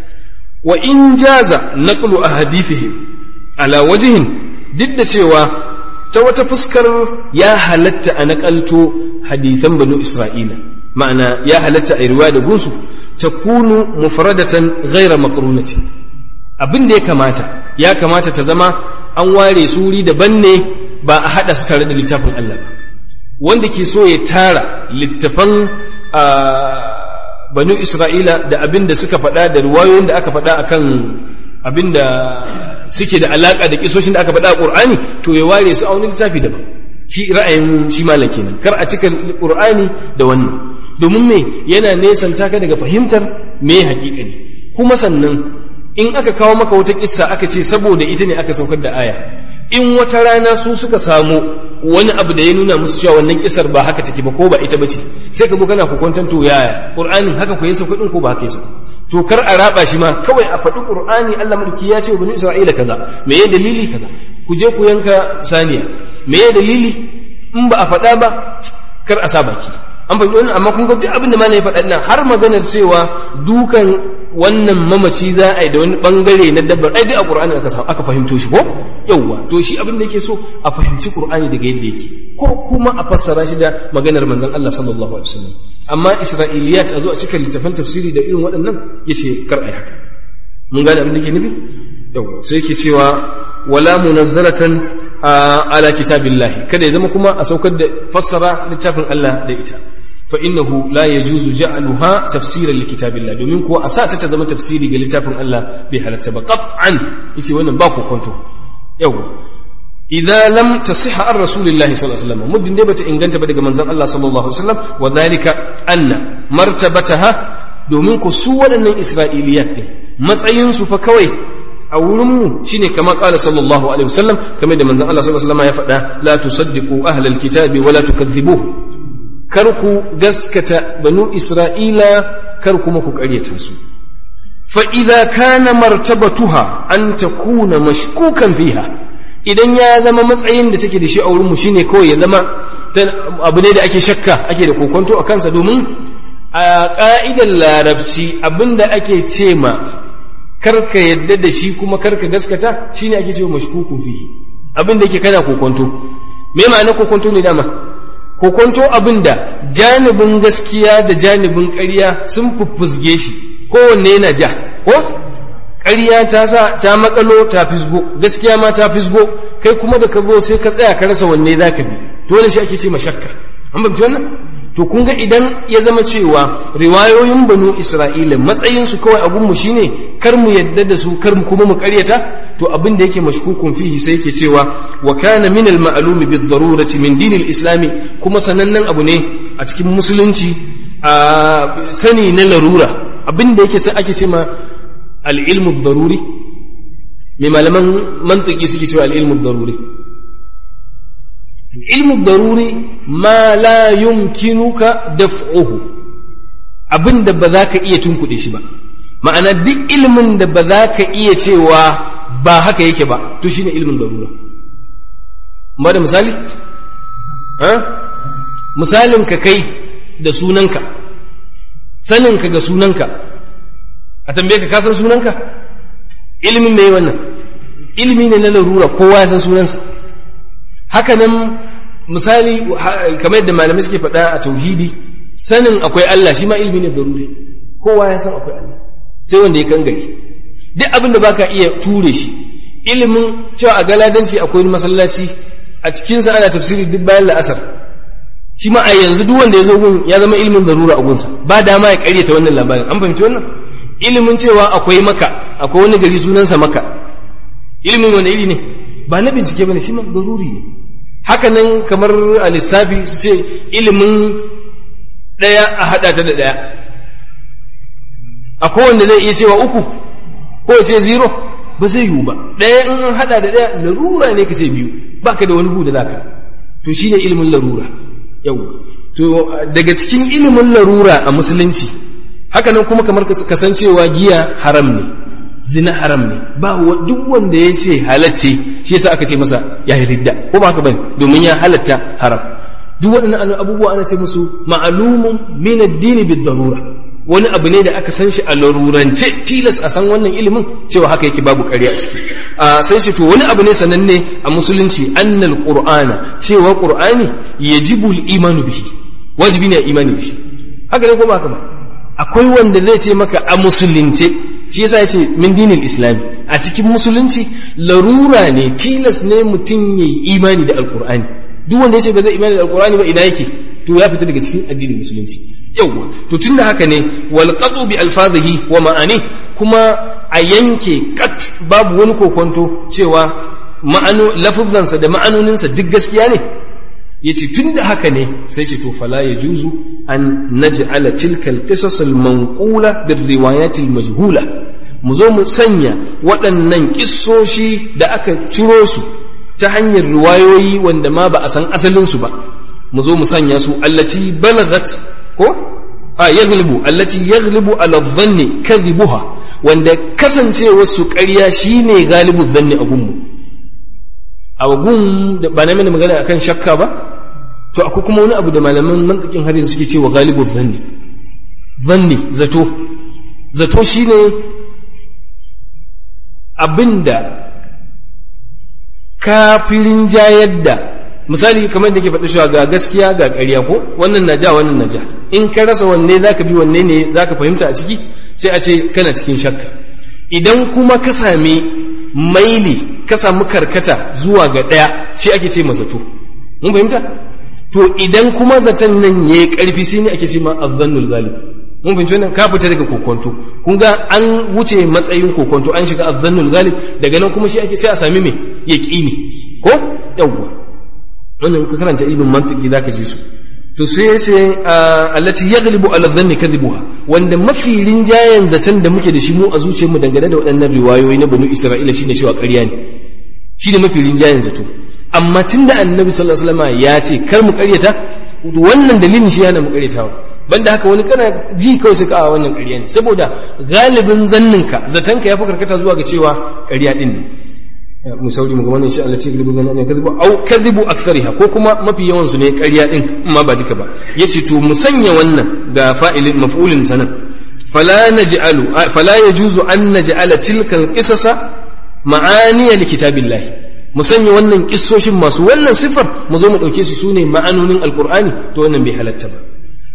wa in jaza naqlu ahadithihim ala wajhin duk da cewa ta wata fuskar ya halatta a naƙalto hadithan banu isra'ila ma'ana ya halatta a riwaya da gunsu takunu mufradatan ghayra maqrunati abin da ya kamata ta zama an ware suri daban ne ba a hada su tare da littafin Allah ba wanda ke so ya tara littafan banu isra'ila da abin da suka faɗa da riwayoyin da aka faɗa akan abin da suke da alaƙa da kisoshin da aka faɗa a ƙur'ani to ya ware su a wani littafi daban shi ra'ayin shi malam kenan kar a cika ƙur'ani da wannan domin me yana nesanta ka daga fahimtar me haƙiƙani kuma sannan in aka kawo maka wata kissa aka ce saboda ita ne aka saukar da aya in wata rana su suka samu wani abu da ya nuna musu cewa wannan kisar ba haka take ba ko ba ita bace sai ka zo kana kokwantan to yaya qur'anin haka ko ya sauka din ko ba haka ya sauka to kar a raba shi ma kawai a faɗi qur'ani Allah madauki ya ce wa bani isra'ila kaza me ya dalili kaza ku je ku yanka saniya me ya dalili in ba a faɗa ba kar a sa baki an faɗi wannan amma kun ga duk abin da malai ya faɗa nan har maganar cewa dukan wannan mamaci za a yi da wani bangare na dabbar ai dai a qur'ani aka fahimto shi ko yawwa to shi abin da yake so a fahimci qur'ani daga yadda yake ko kuma a fassara shi da maganar manzon Allah sallallahu alaihi wasallam amma isra'iliyat a zo a cikin littafin tafsiri da irin waɗannan yace kar ai haka mun gane abin da yake nufi yawwa sai yake cewa wala munazzalatan ala kitabillahi kada ya zama kuma a saukar da fassara littafin Allah da ita fa innahu la yajuzu ja'luha tafsiran likitabillah domin kuwa a sa ta zama tafsiri ga littafin Allah bai halatta ba qat'an yace wannan ba ku kwanto yau idza lam tasihha ar rasulillahi sallallahu alaihi wasallam muddin dai bata inganta ba daga manzon Allah sallallahu alaihi wasallam wa dhalika anna martabataha domin ku su waɗannan isra'iliyat ɗin matsayinsu fa kawai a wurinmu shine kama ƙala sallallahu alaihi wasallam kamar da manzon Allah sallallahu alaihi wasallam ya faɗa la tusaddiqu ahlal kitabi wala tukadhibuhu, kar ku gaskata banu isra'ila kar kuma ku ƙaryata su. fa idza kana martabatuha an takuna mashkukan fiha, idan ya zama matsayin da take da shi a wurinmu shine kawai ya zama abu ne da ake shakka ake da kokonto a kansa, domin a ƙa'idar larabci abinda ake ce ma karka yadda da shi kuma karka gaskata shine ake cewa mashkukun fihi, abinda yake kana kokonto. Me ma'ana kokonto ne dama? Kokonto abinda janibin gaskiya da janibin ƙarya sun fuffusge shi, kowanne yana ja, ko ƙarya ta sa ta makalo ta fisgo, gaskiya ma ta fisgo, kai kuma da ka zo sai ka tsaya ka rasa wanne zaka bi, to wannan shi ake ce mashakka. An bamci wannan? To kun ga idan ya zama cewa riwayoyin banu Isra'ila matsayinsu kawai a gunmu shine kar mu yadda da su, kar mu kuma mu ƙaryata, to abin da yake mashkukun fihi sai yake cewa wa kana min al-ma'lumi bid-darurati min dinil islami, kuma sanannen abu ne a cikin musulunci a sani na larura, abin da yake sai ake ce ma al-ilmu ad-daruri, mai malaman mantiki suke cewa al-ilmu ad-daruri. العلم الضروري ما لا يمكنك دفعه, abin da ba za ka iya tunkuɗe shi ba, ma'ana duk ilimin da ba za ka iya cewa ba haka yake ba to shine ilimin darura. ba da misali misalin ka kai da sunanka, saninka ga sunanka, a tambaye ka san sunanka, ilimin ne wannan, ilimi ne na larura, kowa ya san sunansa. haka nan misali kamar yadda malamai suke faɗa a tauhidi, sanin akwai Allah shi ma ilmi ne daruri, kowa ya san akwai Allah sai wanda ya kangare. duk abin da baka iya ture shi, ilimin cewa a galadanci akwai wani masallaci a cikinsa ana tafsiri duk bayan la'asar, shi ma a yanzu duk wanda ya zo gun ya zama ilimin darura a gunsa, ba dama ya karyata wannan labarin. an fahimci wannan? ilimin cewa akwai maka, akwai wani gari sunansa maka, ilimin wani iri ne? ba na bincike bane, shi ma daruri ne. haka nan kamar a lissafi su ce ilimin ɗaya a haɗa ta da ɗaya, akwai wanda zai iya cewa uku ko ya ce zero, ba zai yiwu ba. ɗaya in an haɗa da ɗaya larura ne ka ce biyu, ba ka da wani gu da za ka, to shi ne ilimin larura. yau to daga cikin ilimin larura a musulunci haka nan kuma kamar kasancewa giya haram ne, zina haram ne, ba duk wanda ya ce halacce shi yasa aka ce masa ya yi ridda, ko ba haka bane, domin ya halatta haram. duk waɗannan abubuwa ana ce musu ma'lumun min ad-din bid-darura, wani abu ne da aka san shi a larurance, tilas a san wannan ilimin cewa haka yake, babu ƙarya a ciki. sai shi to wani abu ne sananne a musulunci, annal qur'ana, cewa qur'ani yajibu al-imanu bihi, wajibi ne a imani da shi. haka ne ko ba haka ba? akwai wanda zai ce maka a musulunce, shi yasa ya ce min dinil islami, a cikin musulunci larura ne, tilas ne mutum ya yi imani da alkur'ani. duk wanda ya ce ba zai imani da alkur'ani ba ina yake, to ya fita daga cikin addinin musulunci. yawwa to tunda haka ne, wal qatu bi alfazihi wa ma'ani, kuma a yanke kat babu wani kokonto cewa lafuzansa da ma'anoninsa duk gaskiya ne. yace tunda haka ne sai ce to fala yajuzu an naj'ala tilka alqisas almanqula birriwayat almajhula, mu zo mu sanya waɗannan kissoshi da aka ciro su ta hanyar riwayoyi wanda ma ba a san asalin su ba, mu zo mu sanya su allati balagat ko allati yaghlibu ala dhanni kadhibuha, wanda kasancewar su ƙarya shine galibu dhanni a gunmu. a gun da ba na mana magana akan shakka ba, to akwai kuma wani abu da malaman mantikin har yanzu suke cewa galibu dhanni. zato shine abinda kafirin jayar da, misali kamar da ke faɗi cewa ga gaskiya ga ƙarya, ko wannan na ja wannan na ja, in ka rasa wanne zaka bi wanne ne zaka fahimta a ciki, sai a ce kana cikin shakka. idan kuma ka sami maili, ka samu karkata zuwa ga ɗaya, shi ake ce mazato. mun fahimta? to idan kuma zaton nan yayi ƙarfi sai ne ake ce ma azzannul ghalib. mun fahimci wannan, ka fita daga kokonto. kun ga an wuce matsayin kokonto, an shiga azzannul ghalib, daga nan kuma shi ake sai a sami me yaqini, ko yawwa. wannan ka karanta ilmin mantiki zaka ji su. to sai yace allati yaghlibu ala dhanni kadhibuha, wanda mafi rinjayen zaton da muke da shi mu a zuciyarmu dangane da waɗannan riwayoyi na banu Isra'ila shine cewa ƙarya ne, shine mafi rinjayen zato. Amma tunda annabi sallallahu alaihi wasallam ya ce kar mu ƙaryata, wannan dalilin shi yana mu ƙaryatawa. Banda haka wani kana ji kawai sai ka wannan ƙarya ne, saboda galibin zanninka zatanka ya fi karkata zuwa ga cewa ƙarya din ne. Mu sauri mu ga wannan insha Allah ce galibu ganin ne kadhibu au kadhibu akthariha, ko kuma mafi yawan su ne ƙarya din amma ba duka ba. Yace to mu sanya wannan ga fa'ilin maf'ulin sanan, fala yajuzu an naj'ala tilka alqisasa ma'aniya likitabillahi. Mu sanya wannan kissoshin masu wannan sifar mu zo mu dauke su sune ma'anonin alqur'ani, to wannan bai halatta ba.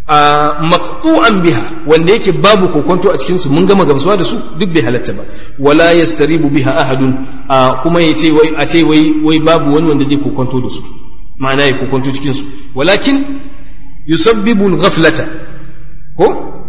Maqtu'an biha, wanda yake babu kokonto a cikin su mun gama gamsuwa da su, duk bai halatta ba. Wala yastaribu biha ahadun, kuma yace wai babu wani wanda zai kokonto da su, ma'ana ya kokonto cikin su. Walakin yusabbibu al-ghaflata, ko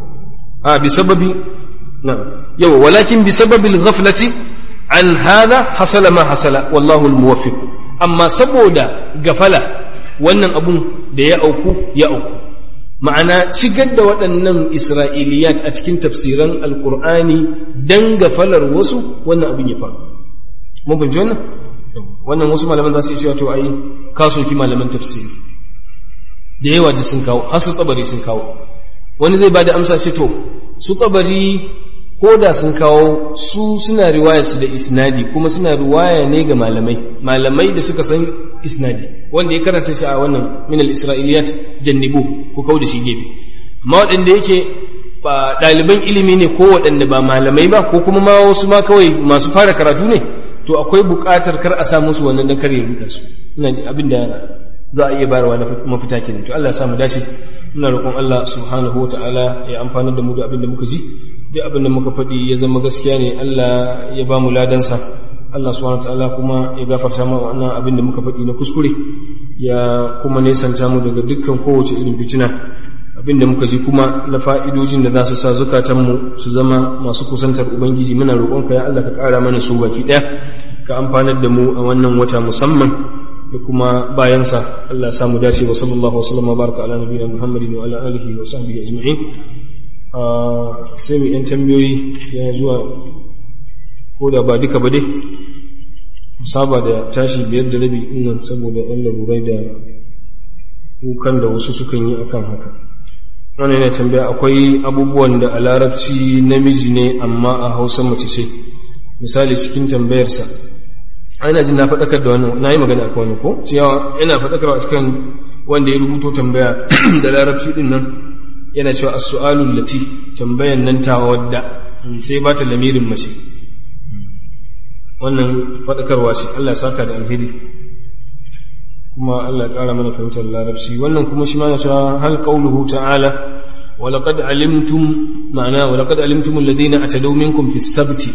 bisababi yawa, walakin bisababi al-ghaflati an hadha hasala ma hasala wallahu al-muwaffiq. Amma saboda gafala wannan abun da ya auku, ma'ana shigar da waɗannan isra'iliyat a cikin tafsiran alkur'ani dan gafalar wasu, wannan abin ya faru. Mun fahimci wannan wasu malaman za su yi cewa to ai ka soki malaman tafsiri da yawa da sun kawo, har su Tabari sun kawo. Wani zai bada amsa ce to su Tabari ko da sun kawo, su suna riwaya su da isnadi, kuma suna riwaya ne ga malamai da suka san isnadi, wanda ya karanta shi a wannan min al-isra'iliyat jannibu ku kawo da shi gefe. Amma waɗanda yake ba ɗaliban ilimi ne ko waɗanda ba malamai ba, ko kuma ma wasu ma kawai masu fara karatu ne, to akwai buƙatar kar a sa musu wannan dan kar ya ruɗa su. Ina abin da za a iya bayarwa na mafita kenan. To Allah ya sa mu dace. Ina roƙon Allah subhanahu wa ta'ala ya amfana da mu da abin da muka ji, duk abin da muka faɗi ya zama gaskiya ne, Allah ya ba mu ladansa. Allah subhanahu wa ta'ala kuma ya gafarta mana wannan abin da muka faɗi na kuskure, ya kuma nesanta mu daga dukkan kowace irin fitina. Abin da muka ji kuma na fa'idojin da za su sa zukatanmu su zama masu kusantar Ubangiji, muna roƙonka ya Allah ka ƙara mana su baki ɗaya, ka amfanar da mu a wannan wata musamman da kuma bayansa. Allah ya samu dace. Wa sallallahu wa sallam wa baraka ala nabiyina Muhammadin wa ala alihi wa sahbihi ajma'in. Sai mu yan tambayoyi ya zuwa, ko da ba duka ba dai, saba da tashi 5:30 nan saboda yan larurai da kukan da wasu sukan yi akan haka. Wannan yana tambaya, akwai abubuwan da a larabci namiji ne amma a Hausa mace ce. Misali cikin tambayarsa, ana jin na faɗakar da wannan, na yi magana akan wani ko cewa yana faɗakarwa cikin wanda ya rubuto tambaya da larabci din nan, yana cewa as-su'alul lati, tambayan nan ta wadda sai ba ta lamirin mace. Wannan faɗakarwa ce, Allah ya saka da alheri, kuma Allah ya ƙara mana fahimtar larabci. Wannan kuma shi ma yana cewa hal qawluhu ta'ala wa laqad alimtum, ma'ana wa laqad alimtum alladhina atadaw minkum fi as-sabti,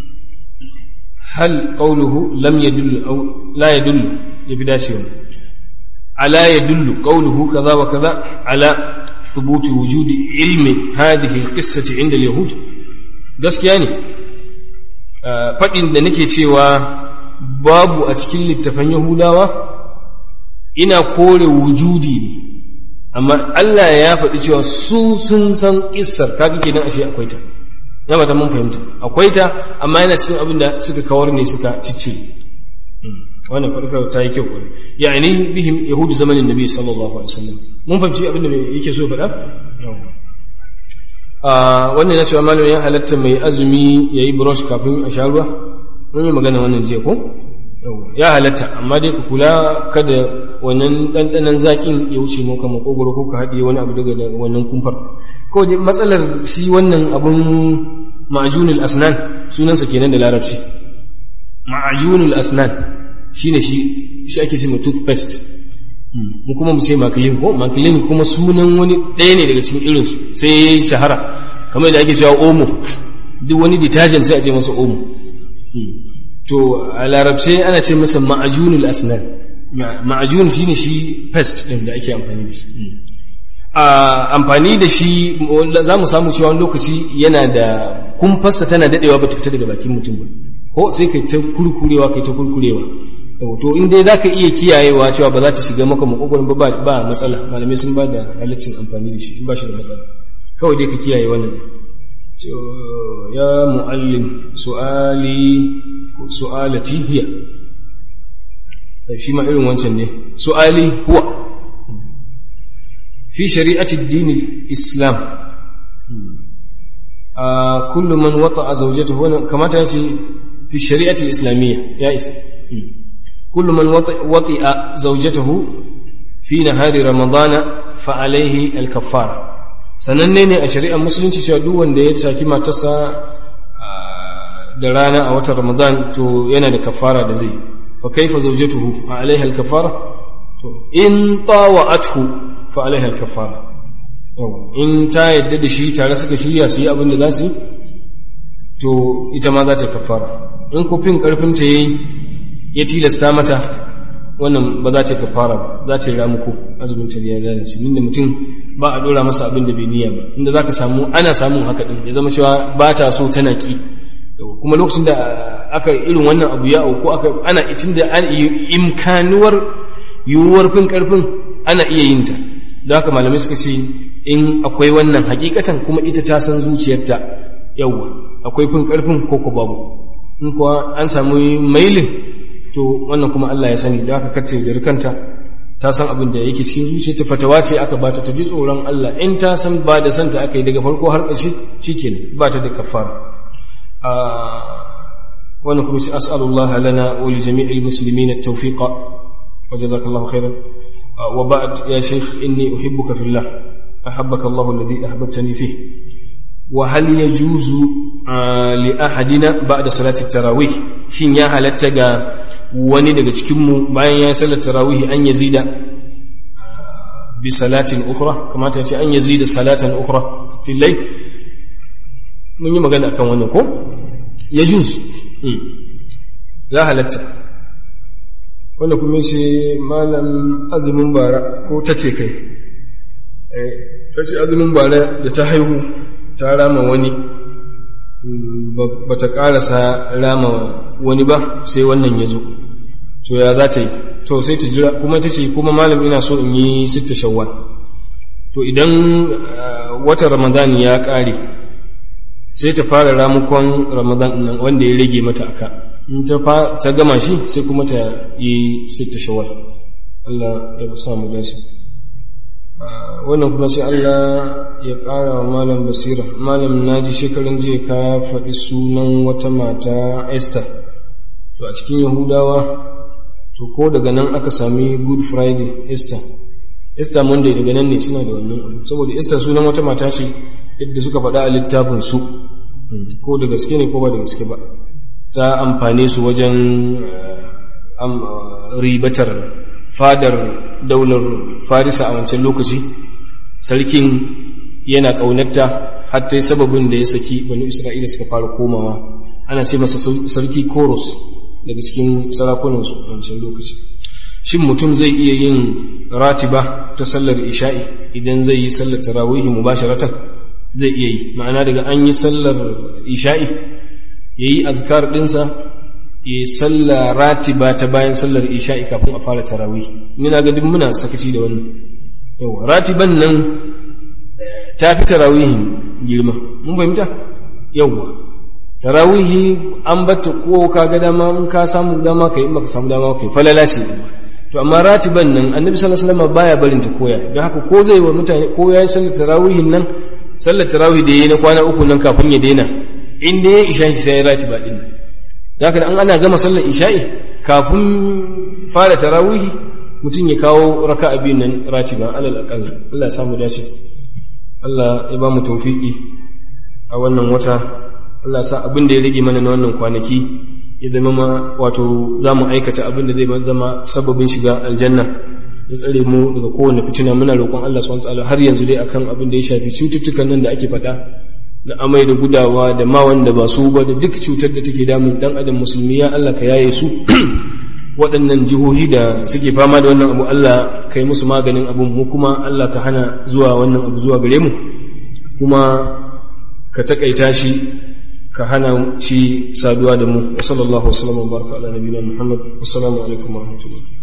hal qawluhu lam yadullu aw la yadullu, ya bi dacewa ala yadullu qawluhu kaza wa kaza ala thubuti wujudi ilmi hadhihi al-qissati 'inda al-yahud. Gaskiya ne faɗin da nake cewa babu a cikin littafan Yahudawa, ina kore wujudi ne, amma Allah ya faɗi cewa su sun san kissar, kaga kenan ashe akwai ta. Na mata mun fahimta akwai ta, amma yana cikin abin da suka kawar ne, suka ciccire. Wannan farkar ta yi kyau kwarai. Yani bihim yahudu zamanin nabi sallallahu alaihi wasallam. Mun fahimci abin da yake so faɗa. Wannan ya cewa malamin ya halatta mai azumi ya yi brush kafin a sha ruwa. Mun yi magana wannan jiya ko? Ya halatta, amma dai ka kula kada wannan ɗanɗanon zaƙin ya wuce maka makogoro ko ka haɗe wani abu daga wannan kumfar. Ko dai matsalar shi wannan abun ma'ajunul asnan, sunansa kenan da larabci. Ma'ajunul asnan shine shi ake cewa toothpaste. Mu kuma mu ce makilin ko? Makilin kuma sunan wani ɗaya ne daga cikin irinsu, sai shahara kamar da ake cewa omo, duk wani detergent sai a ce masa omo. To a larabce ana ce masa ma'ajunul asnan. Ma'ajun shine shi paste din da ake amfani da shi. Amfani da shi za mu samu cewa wani lokaci yana da kumfarsa tana dadewa ba ta fita daga bakin mutum ba, ko sai kai ta kurkurewa to in dai zaka iya kiyayewa cewa ba za ta shiga maka makogoron ba matsala. Malamai sun ba da halaccin amfani da shi in ba shi da matsala. kawai dai ka kiyaye wannan ya muallim su'alati hiya shi ma irin wancan ne su'ali huwa fi shari'ati ad-din al-islam kullu man wata'a zawjatahu kamata yace fi shari'ati al-islamiyya ya isa kullu man wati'a zawjatahu fi nahari ramadana fa alayhi al-kaffara sananne ne a shari'ar musulunci cewa duk wanda ya saki matarsa da rana a watan ramadan to yana da kafara da zai fa kaifa zawjatuhu fa alaiha al-kafara to in tawa'athu fa alaiha al-kafara in ta yadda da shi tare suka shirya su yi abin da za su yi to ita ma za ta kafara in ko fin karfin ta yayi ya tilasta mata wannan ba za ta kafara ba za ta yi ramuko azumin ta ya lalace inda mutum ba a dora masa abin da bai niyya ba inda zaka samu ana samun haka din ya zama cewa ba ta so tana ki kuma lokacin da aka irin wannan abu ya auku ana itin da an imkanuwar yiwuwar fin karfin ana iya yin ta da haka malamai suka ce in akwai wannan hakikatan kuma ita ta san zuciyarta yawa akwai fin karfin ko ko babu in kuwa an samu mailin to wannan kuma Allah ya sani da haka kace da kanta ta san abin da yake cikin zuciyarta fatawa ce aka bata ta ji tsoron Allah in ta san ba da santa aka yi daga farko har ƙarshe shikenan ba ta da kafara wannan kuma sai as'alullaha lana wa li jami'il muslimin at-tawfiqa wa jazakallahu khairan wa ba'd ya shaykh inni uhibbuka fillah ahabbaka Allah alladhi ahbabtani fihi wa hal yajuzu li ahadina ba'da salati at-tarawih shin ya halatta ga wani daga cikin mu bayan ya sallar tarawih an yazida bi salatin ukhra kamata ya ce an yazida salatan ukhra fil layl mun yi magana akan wannan ko yajuz ya halatta wanda kuma ce malam azumin bara ko ta ce kai ta ce azumin bara da ta haihu ta rama wani ba ta ƙarasa rama wani ba sai wannan ya zo to ya za ta yi to sai ta jira kuma ta ce kuma malam ina so in yi sitta shawwal to idan watan ramadan ya ƙare sai ta fara ramukon ramadan nan wanda ya rage mata aka in ta gama shi sai kuma ta yi sitta shawwal Allah ya sa mu dace wannan kuma sai Allah ya ƙara wa malam basira malam naji shekarun jiya ka faɗi sunan wata mata Esther to a cikin Yahudawa to ko daga nan aka sami Good Friday Esther Monday daga nan ne suna da wannan saboda Esther sunan wata mata ce yadda suka faɗa a littafin su ko da gaske ne ko ba da gaske ba ta amfane su wajen ribatar fadar daular Farisa a wancan lokaci sarkin yana ƙaunarta har ta yi sababin da ya saki banu Isra'ila suka fara komawa ana ce masa sarki Koros daga cikin sarakunansu a wancan lokaci shin mutum zai iya yin ratiba ta sallar isha'i idan zai yi sallar tarawih mubasharatan zai iya yi ma'ana daga an yi sallar isha'i yayi azkar dinsa ya salla ratiba ta bayan sallar isha'i kafin a fara tarawih ina ga duk muna sakaci da wannan yawa ratiban nan ta fi tarawih girma mun fahimta yawa tarawih an batta ko ka ga dama in ka samu dama kai in baka samu dama kai falala ce to amma ratiban nan annabi sallallahu alaihi wasallam baya barin ta koya don haka ko zai wa mutane ko yayin sallar tarawihin nan sallar tarawih da yayi na kwana uku nan kafin ya daina inda ya isha'i sai ya ratiba din haka an ana gama sallar isha'i kafin fara tarawih mutum ya kawo raka'a biyun nan ratiba alal aqall Allah ya samu dace Allah ya ba mu tawfiki a wannan wata Allah ya sa abin da ya rage mana na wannan kwanaki ya zama wato za mu aikata abin da zai zama sababin shiga aljanna ya tsare mu daga kowane fitina muna roƙon Allah subhanahu wataala har yanzu dai akan abin da ya shafi cututtukan nan da ake faɗa na amai da gudawa da ma wanda ba su ba da duk cutar da take damun dan adam musulmi ya Allah ka yaye su waɗannan jihohi da suke fama da wannan abu Allah ka yi musu maganin abun mu kuma Allah ka hana zuwa wannan abu zuwa gare mu kuma ka takaita shi ka hana shi saduwa da mu wa sallallahu alaihi wa sallam wa baraka ala nabiyina Muhammad assalamu alaikum wa rahmatullahi